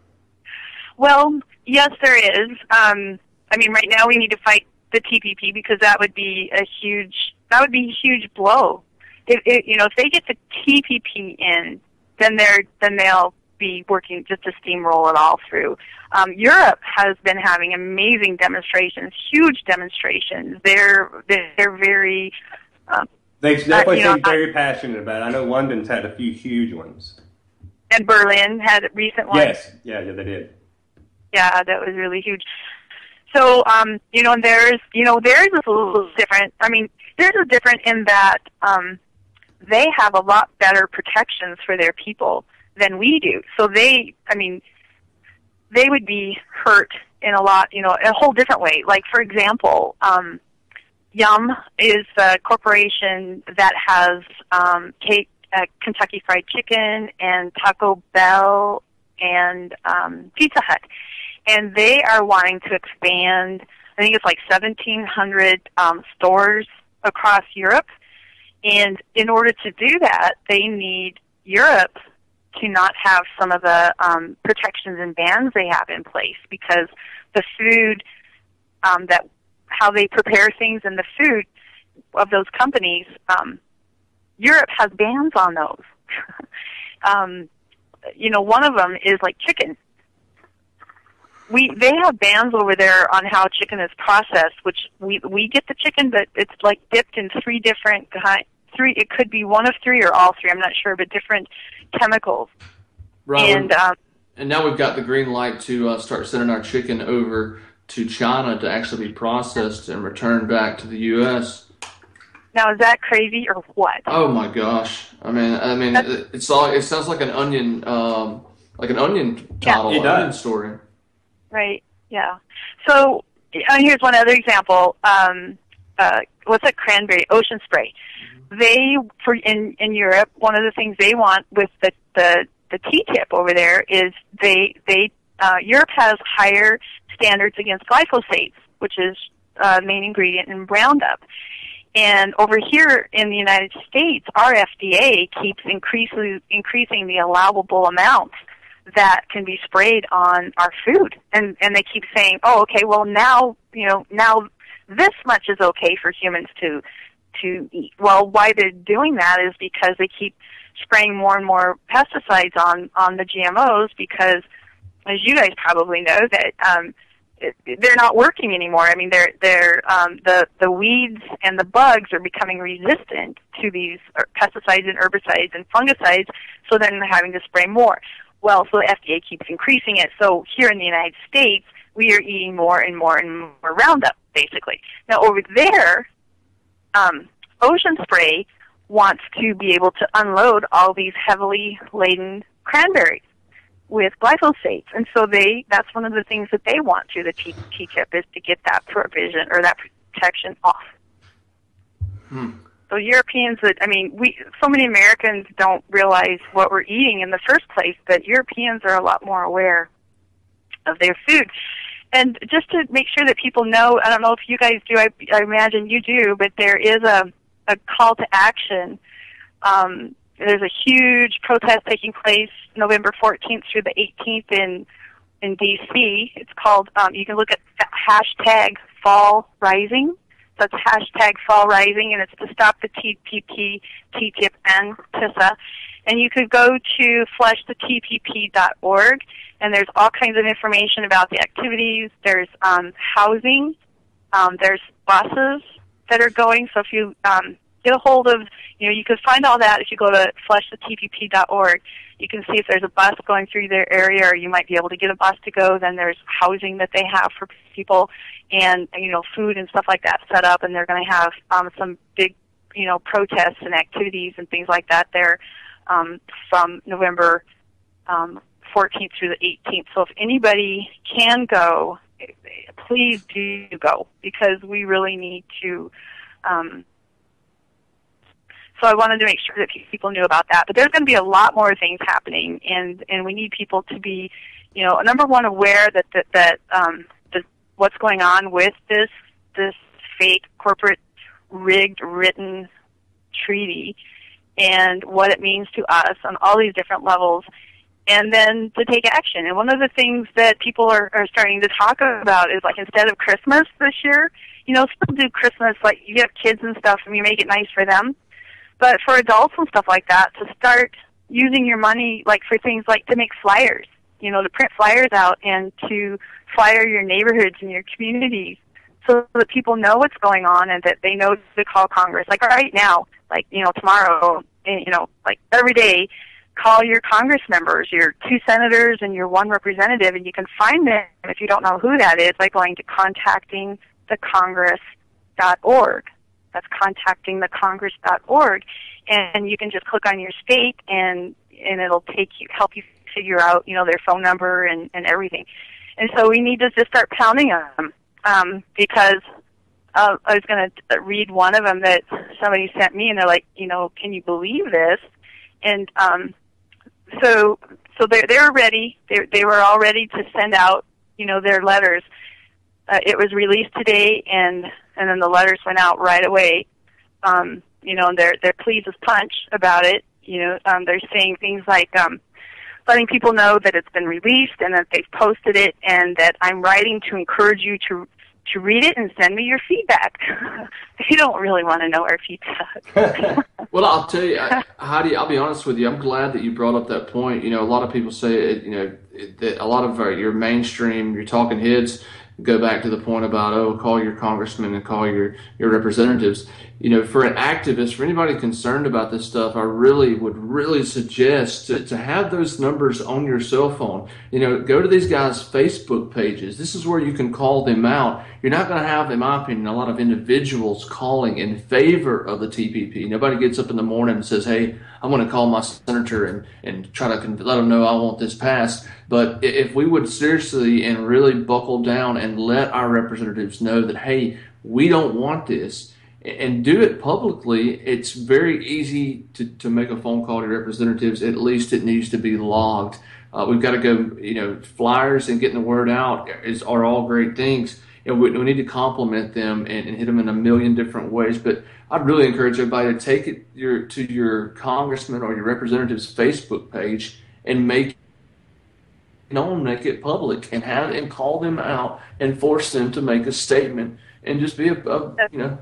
Well, yes, there is. Um, I mean, right now we need to fight the T P P because that would be a huge that would be a huge blow. If, if you know, if they get the T P P in, then they're then they'll be working just to steamroll it all through. Um, Europe has been having amazing demonstrations, huge demonstrations. They're they're very um, They definitely uh, you know, seem very passionate about it. I know London's had a few huge ones. and Berlin had recent ones. Yes. Yeah, yeah, they did. Yeah, that was really huge. So, um, you know, there's, you know, theirs is a little different. I mean, theirs is different in that um, they have a lot better protections for their people than we do. So they, I mean, they would be hurt in a lot, you know, a whole different way. Like, for example, um, Yum is a corporation that has um, Kate, uh, Kentucky Fried Chicken and Taco Bell and um, Pizza Hut. And they are wanting to expand, I think it's like seventeen hundred um, stores across Europe. And in order to do that, they need Europe to not have some of the um, protections and bans they have in place, because the food, um, that how they prepare things and the food of those companies, um, Europe has bans on those. um, you know, one of them is like chicken. We they have bans over there on how chicken is processed, which we we get the chicken, but it's like dipped in three different kind three. It could be one of three or all three. I'm not sure, but different chemicals. Right. And um, And now we've got the green light to uh, start sending our chicken over to China to actually be processed and returned back to the U S. now, is that crazy or what? Oh my gosh! I mean, I mean, That's- it's all. It sounds like an onion um, like an Onion title, Yeah, it Onion does. story. Right. Yeah. So uh, here's one other example. Um, uh, what's that cranberry? Ocean spray. They, for in, in Europe, one of the things they want with the, the, the T T I P over there is they, they uh, Europe has higher standards against glyphosate, which is uh, main ingredient in Roundup. And over here in the United States, our F D A keeps increasing, increasing the allowable amounts that can be sprayed on our food. And, and they keep saying, oh, okay, well now, you know, now this much is okay for humans to, to eat. Well, why they're doing that is because they keep spraying more and more pesticides on, on the G M Os because, as you guys probably know, that, um, they're not working anymore. I mean, they're they're um, the the weeds and the bugs are becoming resistant to these pesticides and herbicides and fungicides, so then they're having to spray more. Well, so the F D A keeps increasing it. So here in the United States, we are eating more and more and more Roundup, basically. Now over there, um, Ocean Spray wants to be able to unload all these heavily laden cranberries with glyphosate, and so they—that's one of the things that they want through the T T I P is to get that provision or that protection off. Hmm. So Europeans, that I mean, we so many Americans don't realize what we're eating in the first place, but Europeans are a lot more aware of their food. And just to make sure that people know, I don't know if you guys do, I, I imagine you do, but there is a a call to action. Um, There's a huge protest taking place November fourteenth through the eighteenth in in D C. It's called, um, you can look at hashtag Fall Rising. That's hashtag Fall Rising, and it's to stop the T P P, T T I P, and T I S A. And you could go to flush the T P P dot org, and there's all kinds of information about the activities. There's um, housing. Um, there's buses that are going. So if you um, get a hold of, you know, you can find all that if you go to flush the T P P dot org. You can see if there's a bus going through their area, or you might be able to get a bus to go. Then there's housing that they have for people, and, you know, food and stuff like that set up, and they're going to have um, some big, you know, protests and activities and things like that there um, from November um, fourteenth through the eighteenth. So if anybody can go, please do go, because we really need to. Um, So I wanted to make sure that people knew about that. But there's going to be a lot more things happening, and, and we need people to be, you know, number one, aware that that, that um, the, what's going on with this this fake corporate rigged written treaty and what it means to us on all these different levels, and then to take action. And one of the things that people are, are starting to talk about is, like, instead of Christmas this year, you know, still do Christmas, like you have kids and stuff, and you make it nice for them. But for adults and stuff like that, to start using your money, like, for things like to make flyers, you know, to print flyers out and to flyer your neighborhoods and your communities so that people know what's going on and that they know to call Congress. Like right now, like, you know, tomorrow, you know, like every day, call your Congress members, your two senators and your one representative, and you can find them, if you don't know who that is, by going to contacting the congress dot org. That's contacting the congress dot org, and you can just click on your state, and and it'll take you, help you figure out, you know, their phone number and, and everything. And so we need to just start pounding on them, um, because uh, I was going to read one of them that somebody sent me, and they're like, you know, can you believe this? And um, so so they they were ready. They they were all ready to send out, you know, their letters. Uh, it was released today, and and then the letters went out right away. Um, you know, and they're they're pleased as punch about it. You know, um, they're saying things like um, letting people know that it's been released and that they've posted it, and that I'm writing to encourage you to to read it and send me your feedback. They don't really want to know our feedback. Well, I'll tell you, I, Heidi, I'll be honest with you. I'm glad that you brought up that point. You know, a lot of people say, it, you know, it, that a lot of our, your mainstream, your talking heads go back to the point about, oh, call your congressmen and call your, your representatives. You know, for an activist, for anybody concerned about this stuff, I really would really suggest to, to have those numbers on your cell phone. You know, go to these guys' Facebook pages. This is where you can call them out. You're not going to have, in my opinion, a lot of individuals calling in favor of the T P P. Nobody gets up in the morning and says, hey, I'm going to call my senator and, and try to con- let him know I want this passed. But if we would seriously and really buckle down and let our representatives know that, hey, we don't want this, and do it publicly, it's very easy to, to make a phone call to representatives. At least it needs to be logged. Uh, we've got to go, you know, flyers and getting the word out is are all great things. And we, we need to compliment them and, and hit them in a million different ways. But I'd really encourage everybody to take it your, to your congressman or your representative's Facebook page and make it known, make it public, and have and call them out and force them to make a statement and just be a, a you know,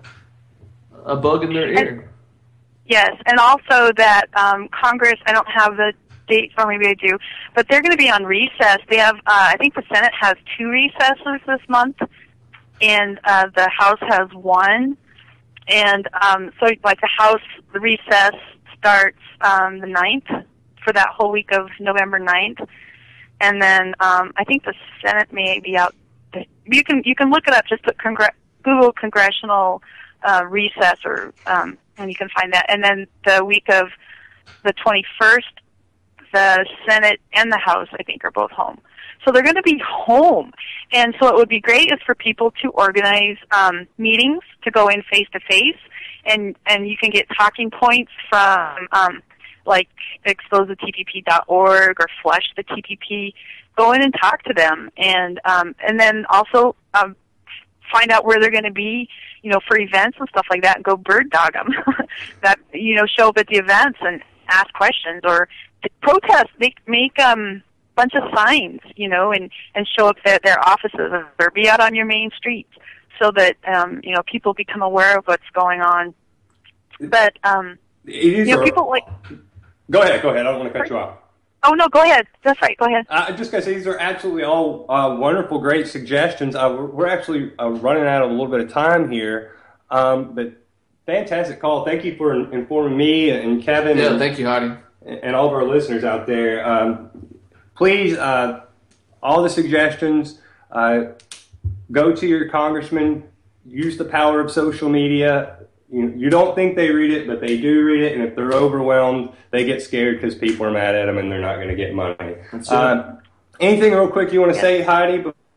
a bug in their ear. And, yes, and also that um, Congress, I don't have the date, or maybe I do, but they're going to be on recess. They have, uh, I think the Senate has two recesses this month, and uh, the House has one. And um, so, like, the House, the recess starts um, the ninth, for that whole week of November ninth. And then um, I think the Senate may be out. You can you can look it up, just put Congre- Google Congressional Uh, recess, or um, and you can find that. And then the week of the twenty-first, the Senate and the House, I think, are both home. So they're going to be home. And so what would be great is for people to organize um, meetings to go in face-to-face, and, and you can get talking points from, um, like, expose the T P P dot org or Flush the T P P. Go in and talk to them. And, um, and then also um, find out where they're going to be, you know, for events and stuff like that, and go bird dog them. That, you know, show up at the events and ask questions, or protest, make make um bunch of signs, you know, and and show up at their offices, or be out on your main streets, so that um you know, people become aware of what's going on. But um you know, people like. Go ahead, go ahead. I don't want to cut you off. Oh, no, go ahead. That's right. Go ahead. I just got to say, these are absolutely all uh, wonderful, great suggestions. Uh, we're, we're actually uh, running out of a little bit of time here, um, but fantastic call. Thank you for informing me and Kevin. Yeah, and, thank you, Heidi. And all of our listeners out there. Um, please, uh, all the suggestions, uh, go to your congressman, use the power of social media. You, you don't think they read it, but they do read it, and if they're overwhelmed, they get scared because people are mad at them and they're not going to get money. Uh, anything real quick you want to yeah. say, Heidi?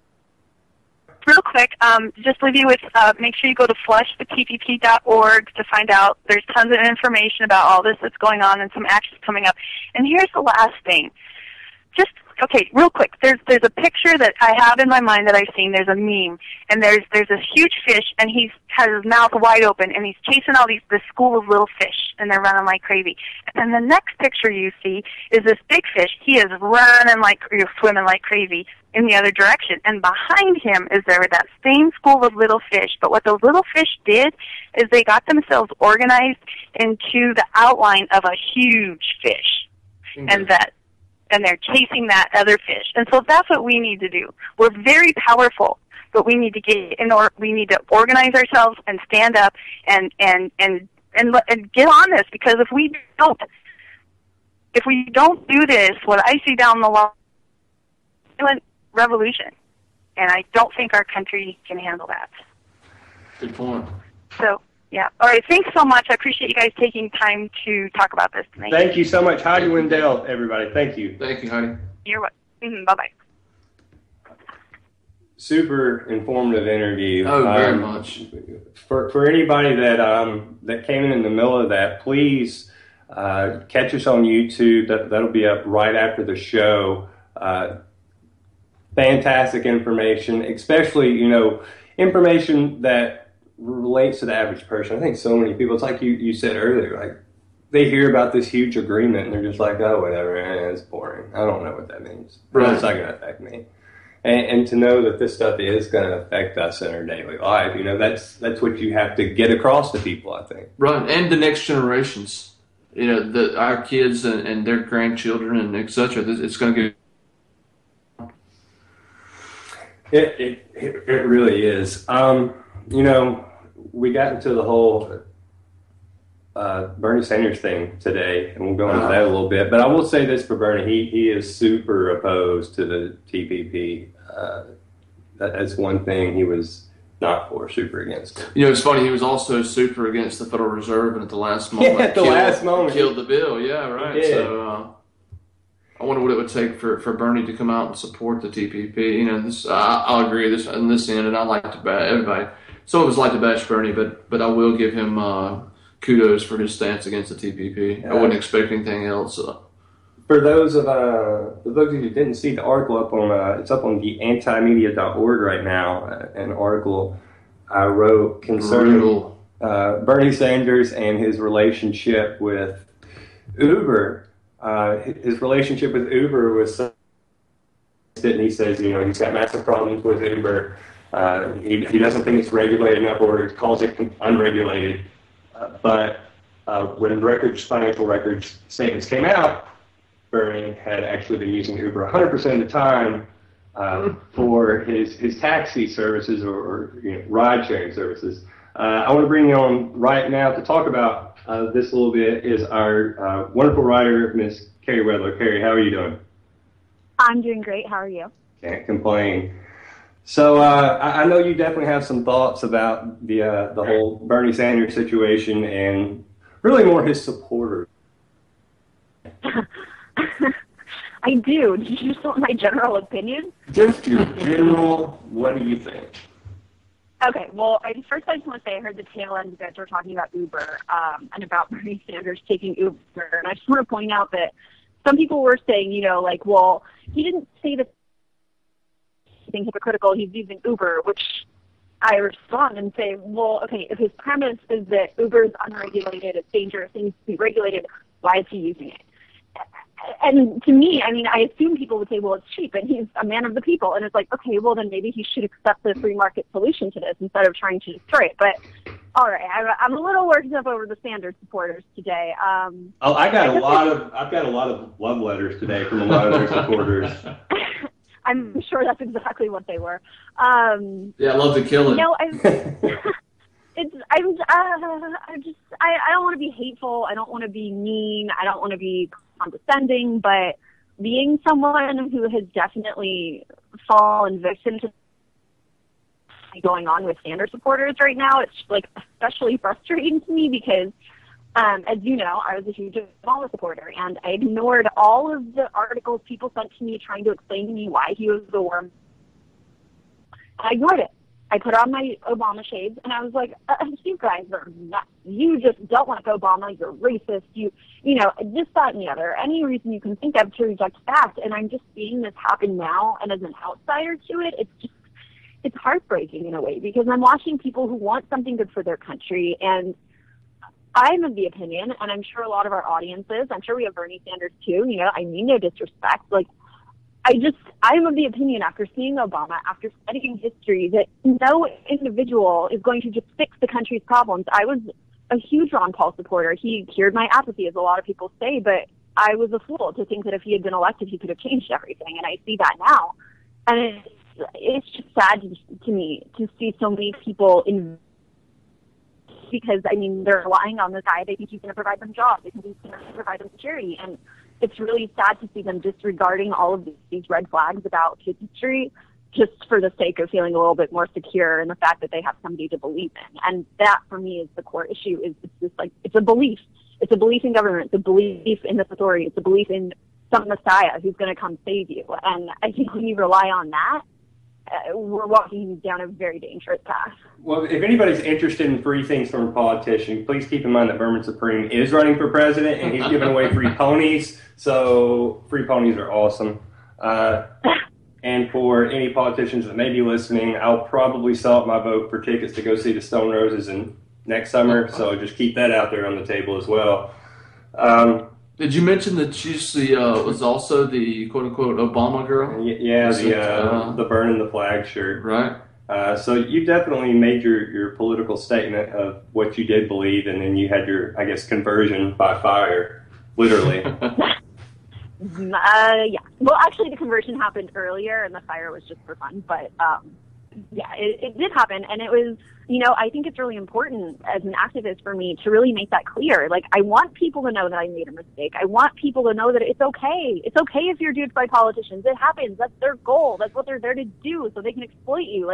Real quick, um, just leave you with, uh, make sure you go to flush the T P P dot org to find out. There's tons of information about all this that's going on and some actions coming up. And here's the last thing. Just, okay, real quick, there's there's a picture that I have in my mind that I've seen. There's a meme, and there's there's this huge fish, and he's has his mouth wide open, and he's chasing all these this school of little fish, and they're running like crazy. And then the next picture you see is this big fish. He is running like, or swimming like crazy in the other direction, and behind him is there that same school of little fish. But what those little fish did is they got themselves organized into the outline of a huge fish, mm-hmm. and that. And they're chasing that other fish. And so that's what we need to do. We're very powerful, but we need to get in or we need to organize ourselves and stand up and and and and, and get on this, because if we don't if we don't do this, what I see down the line is a revolution. And I don't think our country can handle that. Good point. So yeah. All right. Thanks so much. I appreciate you guys taking time to talk about this tonight. Thank you so much, Heidi Wendell, everybody. Thank you. Thank you, Heidi. You're welcome. Mm-hmm. Bye-bye. Super informative interview. Oh, very um, much. For for anybody that um that came in in the middle of that, please uh, catch us on YouTube. That that'll be up right after the show. Uh, fantastic information, especially you know information that relates to the average person. I think so many people, it's like you, you said earlier, like they hear about this huge agreement and they're just like, oh, whatever, eh, it's boring. I don't know what that means. Right. It's not going to affect me. And, and to know that this stuff is going to affect us in our daily life, you know, that's that's what you have to get across to people, I think. Right, and the next generations, you know, the, our kids and, and their grandchildren and et cetera. It's going to get. It, it, it, it really is. Um, You know, we got into the whole uh, Bernie Sanders thing today, and we'll go into that a little bit. But I will say this for Bernie: he he is super opposed to the T P P. Uh, that, that's one thing he was not for, super against it. You know, it's funny. He was also super against the Federal Reserve, and at the last moment, Yeah, at the killed, last moment. killed the bill. Yeah, right. He did. So uh, I wonder what it would take for, for Bernie to come out and support the T P P. You know, this I, I'll agree this on this end, and I like to bash everybody. Some of us like to bash Bernie, but but I will give him uh, kudos for his stance against the T P P. Yeah. I wouldn't expect anything else. Uh, For those of uh, for those of you who didn't see the article up on, uh, it's up on the antimedia dot org right now. Uh, an article I wrote concerning brutal. uh, Bernie Sanders and his relationship with Uber. Uh, his relationship with Uber was so, and he says, you know, he's got massive problems with Uber. Uh, he, he doesn't think it's regulated enough, or he calls it unregulated. Uh, but uh, when records, financial records statements came out, Bernie had actually been using Uber one hundred percent of the time um, for his, his taxi services or, or you know, ride-sharing services. Uh, I want to bring you on right now to talk about uh, this a little bit is our uh, wonderful writer, Miss Carrie Wedler. Carrie, how are you doing? I'm doing great. How are you? Can't complain. So uh, I, I know you definitely have some thoughts about the uh, the whole Bernie Sanders situation and really more his supporters. I do. Did you just want my general opinion? Just your general, what do you think? Okay, well, I, first I just want to say I heard the tail end of it. We're talking about Uber um, and about Bernie Sanders taking Uber. And I just want to point out that some people were saying, you know, like, well, he didn't say that being hypocritical, he's using Uber, which I respond and say, well, okay, if his premise is that Uber is unregulated, it's dangerous, it needs to be regulated, why is he using it? And to me, I mean, I assume people would say, well, it's cheap, and he's a man of the people. And it's like, okay, well, then maybe he should accept the free market solution to this instead of trying to destroy it. But, all right, I'm a little worked up over the Sanders supporters today. Um, oh, I got a lot of, I've got a lot of love letters today from a lot of their supporters. I'm sure that's exactly what they were. Um, yeah, I love the killing. You know, I, it's, I'm, uh, I'm just, I, I don't want to be hateful. I don't want to be mean. I don't want to be condescending, but being someone who has definitely fallen victim to going on with Sanders supporters right now, it's like especially frustrating to me because, um, as you know, I was a huge Obama supporter, and I ignored all of the articles people sent to me trying to explain to me why he was the worm. I ignored it. I put on my Obama shades, and I was like, uh, you guys are nuts. You just don't like Obama. You're racist. You, you know, this, that, and the other. Any reason you can think of to reject fact. And I'm just seeing this happen now, and as an outsider to it, it's just, it's heartbreaking in a way, because I'm watching people who want something good for their country, and I'm of the opinion, and I'm sure a lot of our audiences, I'm sure we have Bernie Sanders too, you know, I mean no disrespect, like, I just, I'm of the opinion after seeing Obama, after studying history, that no individual is going to just fix the country's problems. I was a huge Ron Paul supporter. He cured my apathy, as a lot of people say, but I was a fool to think that if he had been elected, he could have changed everything, and I see that now. And it's, it's just sad to, to me to see so many people in, because, I mean, they're relying on this guy. They think he's going to provide them jobs. They think he's going to provide them security, and it's really sad to see them disregarding all of these red flags about his history just for the sake of feeling a little bit more secure in the fact that they have somebody to believe in. And that, for me, is the core issue. Is it's just like, it's a belief. It's a belief in government. It's a belief in this authority. It's a belief in some Messiah who's going to come save you. And I think when you rely on that, uh, we're walking down a very dangerous path. Well, if anybody's interested in free things from a politician, please keep in mind that Vermin Supreme is running for president, and he's giving away free ponies. So free ponies are awesome. Uh, and for any politicians that may be listening, I'll probably sell out my vote for tickets to go see the Stone Roses in next summer. So just keep that out there on the table as well. Um, Did you mention that she's the uh, was also the quote unquote Obama girl? y- yeah, Was the it, uh, uh, the burning the flag shirt. Right. Uh, so you definitely made your, your political statement of what you did believe, and then you had your, I guess, conversion by fire, literally. Uh, yeah. Well, actually, the conversion happened earlier, and the fire was just for fun. But um, yeah, it, it did happen, and it was, you know, I think it's really important as an activist for me to really make that clear. Like, I want people to know that I made a mistake. I want people to know that it's okay. It's okay if you're duped by politicians. It happens. That's their goal. That's what they're there to do, so they can exploit you. Like,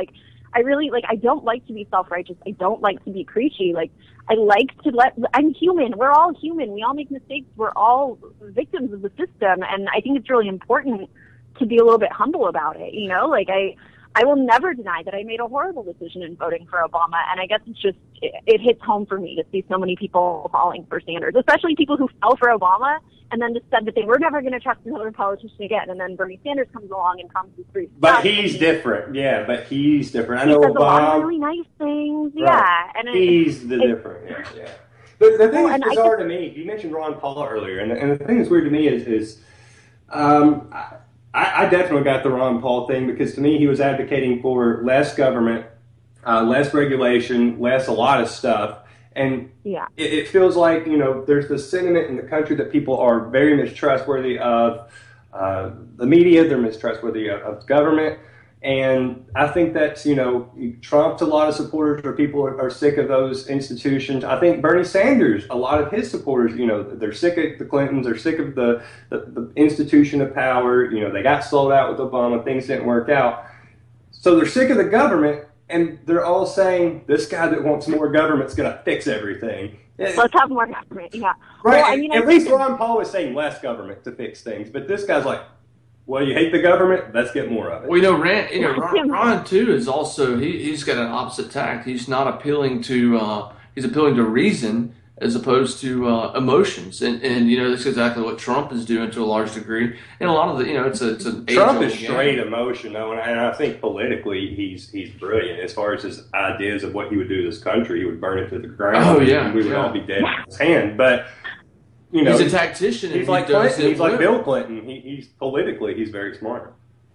I really, like, I don't like to be self-righteous. I don't like to be preachy. Like, I like to let, I'm human. We're all human. We all make mistakes. We're all victims of the system. And I think it's really important to be a little bit humble about it. You know, like, I, I will never deny that I made a horrible decision in voting for Obama. And I guess it's just, it, it hits home for me to see so many people falling for Sanders, especially people who fell for Obama and then just said that they were never going to trust another politician again. And then Bernie Sanders comes along and promises free stuff. But he's different. Yeah, but he's different. I know he says Obama. a lot of really nice things. Right. Yeah. And he's it, the it, different. Yeah, yeah. The, the thing well, that's bizarre to me, you mentioned Ron Paul earlier, and the, and the thing that's weird to me is, is um, I, I definitely got the Ron Paul thing, because to me he was advocating for less government, uh, less regulation, less a lot of stuff. And yeah. it, it feels like, you know, there's this sentiment in the country that people are very mistrustworthy of uh, the media, they're mistrustworthy of, of government. And I think that's, you know, trumped a lot of supporters, or people are, are sick of those institutions. I think Bernie Sanders, a lot of his supporters, you know, they're sick of the Clintons, they're sick of the, the, the institution of power. You know, they got sold out with Obama, things didn't work out. So they're sick of the government, and they're all saying, this guy that wants more government's going to fix everything. Let's have more government, yeah. Right, well, I mean, at I least that, Ron Paul is saying less government to fix things, but this guy's like, well, you hate the government? Let's get more of it. Well, you know, Rand, you know, Ron, Ron too is also he he's got an opposite tact. He's not appealing to uh, he's appealing to reason as opposed to uh, emotions, and and you know that's exactly what Trump is doing to a large degree. And a lot of the you know it's a it's an Trump is straight emotion though, and I think politically he's he's brilliant as far as his ideas of what he would do to this country. He would burn it to the ground. Oh yeah, and we would yeah. all be dead in his hand, but. You know, he's a tactician. He's and like he does Clinton. He's like well. Bill Clinton. He, he's politically, he's very smart.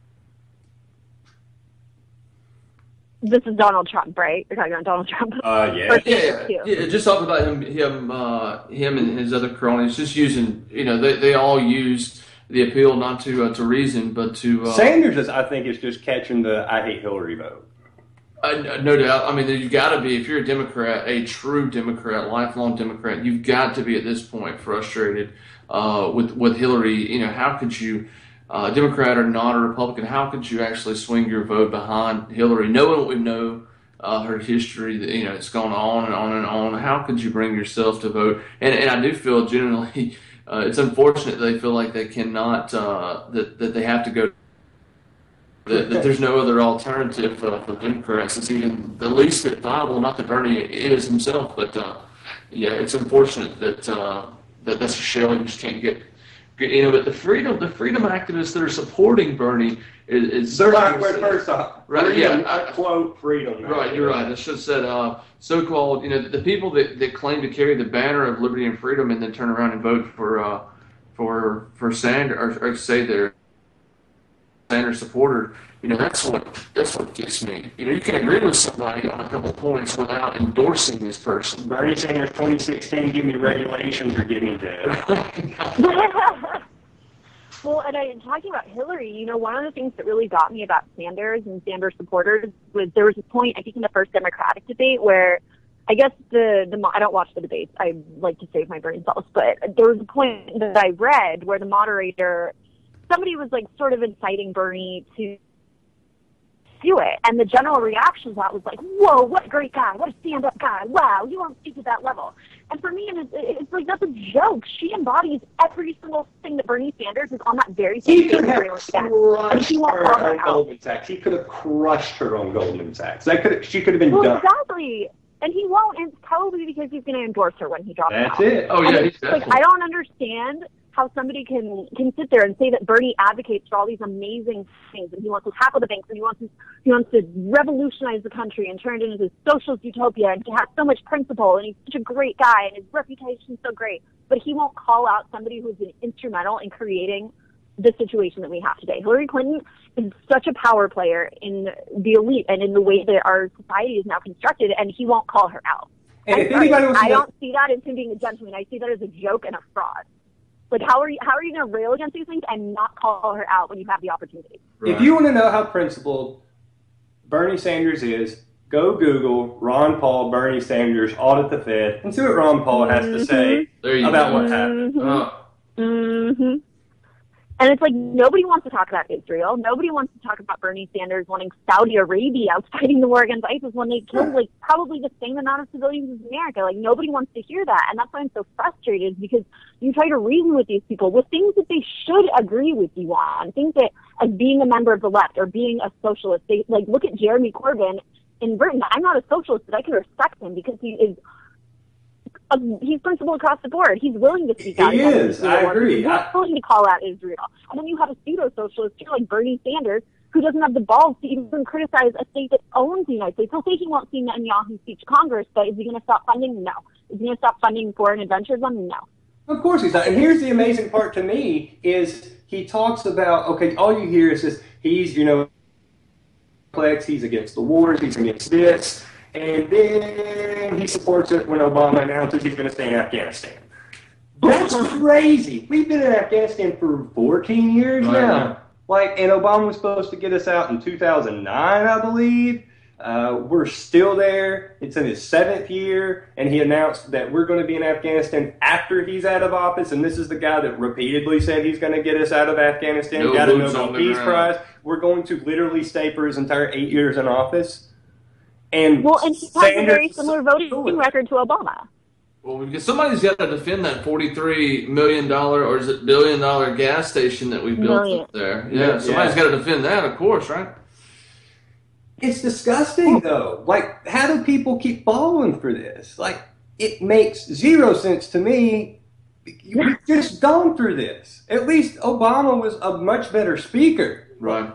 This is Donald Trump, right? You're talking about Donald Trump. Uh, yeah. yeah, yeah, yeah. Just talk about him, him, uh, him, and his other cronies. Just using, you know, they they all used the appeal not to uh, to reason, but to uh, Sanders is, I think, is just catching the I hate Hillary vote. Uh, no doubt. I mean, you've got to be, if you're a Democrat, a true Democrat, lifelong Democrat, you've got to be at this point frustrated uh, with with Hillary. You know, how could you, uh, Democrat or not a Republican, how could you actually swing your vote behind Hillary, knowing what we know, uh, her history, that, you know, it's gone on and on and on. How could you bring yourself to vote? And, and I do feel generally, uh, it's unfortunate they feel like they cannot, uh, that, that they have to go. That, that there's no other alternative uh, for Democrats. It's even the least viable. Not that Bernie is himself, but uh, yeah, it's unfortunate that uh, that that's a shell you just can't get, get. You know, but the freedom, the freedom activists that are supporting Bernie is, is they're not. First off, right? Freedom, Yeah, I, quote freedom. Right, you're right. I should have said uh, so-called. You know, the, the people that, that claim to carry the banner of liberty and freedom and then turn around and vote for uh, for for Sanders, or, or say they're Sanders supporter, you know, that's what that's what gets me. You know, you can agree with somebody on a couple of points without endorsing this person. Bernie Sanders twenty sixteen, give me regulations or give me death. Well, and I, talking about Hillary, you know, one of the things that really got me about Sanders and Sanders supporters was there was a point, I think, in the first Democratic debate where I guess the, the I don't watch the debates. I like to save my brain cells. But there was a point that I read where the moderator, somebody was like sort of inciting Bernie to do it. And the general reaction to that was like, whoa, what a great guy. What a stand-up guy. Wow, you won't speak to that level. And for me, it's, it's like, that's a joke. She embodies every single thing that Bernie Sanders is on that very same He could have crushed her on her Goldman Sachs. He could have crushed her on Goldman Sachs. That could have, she could have been well, done. Exactly. And he won't, and it's probably because he's going to endorse her when he drops That's out. That's it. Oh, yeah, he's like, I don't understand how somebody can, can sit there and say that Bernie advocates for all these amazing things, and he wants to tackle the banks, and he wants to, he wants to revolutionize the country and turn it into this socialist utopia, and he has so much principle, and he's such a great guy, and his reputation's so great, but he won't call out somebody who's been instrumental in creating the situation that we have today. Hillary Clinton is such a power player in the elite and in the way that our society is now constructed, and he won't call her out. And if sorry, anybody wants to I know- don't see that as him being a gentleman. I see that as a joke and a fraud. Like, how are you how are you going to rail against these things and not call her out when you have the opportunity? If you want to know how principled Bernie Sanders is, go Google Ron Paul, Bernie Sanders, audit the Fed, and see what Ron Paul has to say There you about go. what happened. Uh, Mm-hmm. And it's like nobody wants to talk about Israel. Nobody wants to talk about Bernie Sanders wanting Saudi Arabia out fighting the war against ISIS when they killed like probably the same amount of civilians as America. Like nobody wants to hear that. And that's why I'm so frustrated, because you try to reason with these people with things that they should agree with you on. Things that, as being a member of the left or being a socialist, they like look at Jeremy Corbyn in Britain. I'm not a socialist, but I can respect him because he is Uh, he's principled across the board. He's willing to speak out. He is. I agree. He's not willing to call out Israel. And then you have a pseudo-socialist here like Bernie Sanders, who doesn't have the balls to even criticize a state that owns the United States. He'll say he won't see Netanyahu speak to Congress, but is he going to stop funding? No. Is he going to stop funding foreign adventurism? No. Of course he's not. And here's the amazing part to me is he talks about, okay, all you hear is this, he's, you know, he's against the wars, he's against this. And then he supports it when Obama announces he's going to stay in Afghanistan. That's crazy. We've been in Afghanistan for fourteen years right now. now. Like, and Obama was supposed to get us out in two thousand nine, I believe. Uh, we're still there. It's in his seventh year, and he announced that we're going to be in Afghanistan after he's out of office. And this is the guy that repeatedly said he's going to get us out of Afghanistan. No got a Nobel Peace Prize. We're going to literally stay for his entire eight years in office. And well, and he has Sanders, a very similar voting record to Obama. Well, because somebody's got to defend that forty-three million dollars, or is it billion dollar gas station that we built Million. up there? Yeah, yeah. somebody's got to defend that, of course, right? It's disgusting, though. Like, how do people keep falling for this? Like, it makes zero sense to me. We've just gone through this. At least Obama was a much better speaker. Right.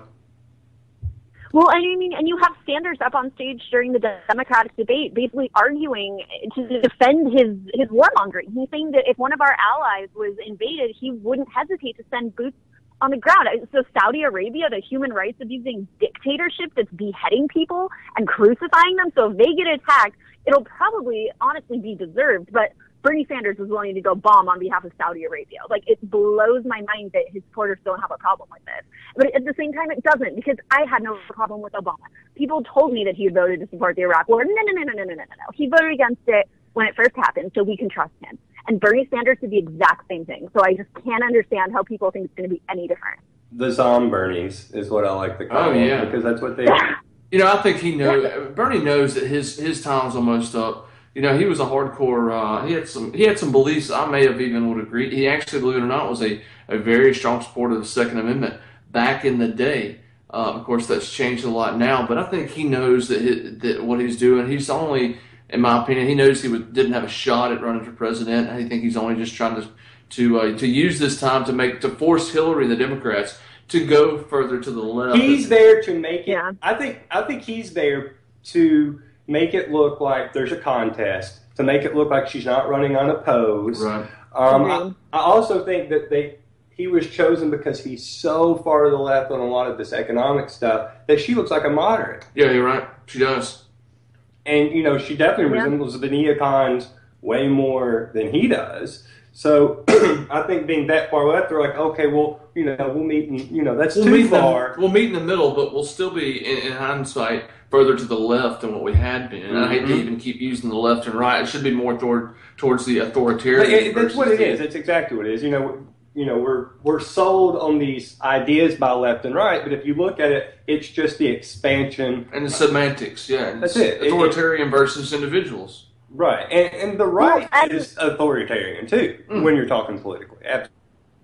Well, I mean, and you have Sanders up on stage during the Democratic debate basically arguing to defend his, his warmongering. He's saying that if one of our allies was invaded, he wouldn't hesitate to send boots on the ground. So Saudi Arabia, the human rights abusing dictatorship that's beheading people and crucifying them, so if they get attacked, it'll probably honestly be deserved. But Bernie Sanders was willing to go bomb on behalf of Saudi Arabia. Like, it blows my mind that his supporters don't have a problem with this. But at the same time, it doesn't, because I had no problem with Obama. People told me that he voted to support the Iraq War. No, no, no, no, no, no, no, no. He voted against it when it first happened, so we can trust him. And Bernie Sanders did the exact same thing. So I just can't understand how people think it's going to be any different. The Zombernies is what I like to call oh, yeah. them, because that's what they You know, I think he knows, Bernie knows that his, his time's almost up. You know, he was a hardcore, uh, he had some he had some beliefs I may have even would agree. He actually, believe it or not, was a, a very strong supporter of the Second Amendment back in the day. Uh, of course, that's changed a lot now, but I think he knows that his, that what he's doing, he's only, in my opinion, he knows he would, didn't have a shot at running for president. I think he's only just trying to to uh, to use this time to make to force Hillary and the Democrats to go further to the left. He's there to make it. Yeah. I think I think he's there to make it look like there's a contest, to make it look like she's not running unopposed. Right. Um, I, I also think that they he was chosen because he's so far to the left on a lot of this economic stuff that she looks like a moderate. Yeah, you're right. She does. And, you know, she definitely Yeah. resembles the neocons way more than he does. So I think being that far left, they're like, okay, well, you know, we'll meet in, you know, that's We'll too meet, in far. the, we'll meet in the middle, but we'll still be, in, in hindsight, further to the left than what we had been. And I hate to Mhm. even keep using the left and right. It should be more toward towards the But authoritarian. it, that's versus what it the- is. That's exactly what it is. You know, you know, we're we're sold on these ideas by left and right, but if you look at it, it's just the expansion. And the semantics, yeah. That's it. Authoritarian versus individuals. Right, and, and the right Well, and- is authoritarian too Mm. when you're talking politically. Absolutely.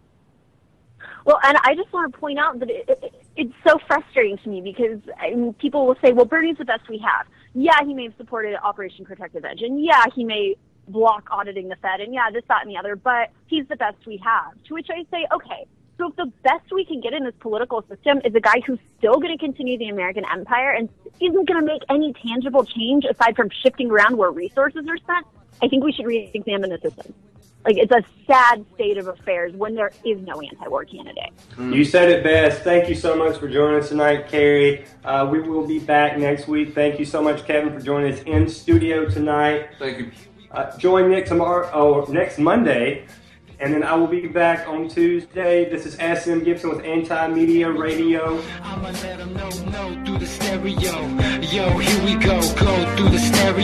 Well, and I just want to point out that it, it, it's so frustrating to me because I mean, people will say, well, Bernie's the best we have. Yeah, he may have supported Operation Protective Edge, and yeah, he may block auditing the Fed, and yeah, this, that, and the other, but he's the best we have. To which I say, okay, so if the best we can get in this political system is a guy who's still going to continue the American empire and isn't going to make any tangible change aside from shifting around where resources are spent, I think we should re-examine the system. Like, it's a sad state of affairs when there is no anti-war candidate. You said it best. Thank you so much for joining us tonight, Carrie. Uh, we will be back next week. Thank you so much, Kevin, for joining us in studio tonight. Thank you. Uh, join Nick tomorrow, oh, next Monday, and then I will be back on Tuesday. This is S M Gibson with Anti-Media Radio. I'ma let 'em know, no, through the stereo. Yo, here we go, go through the stereo.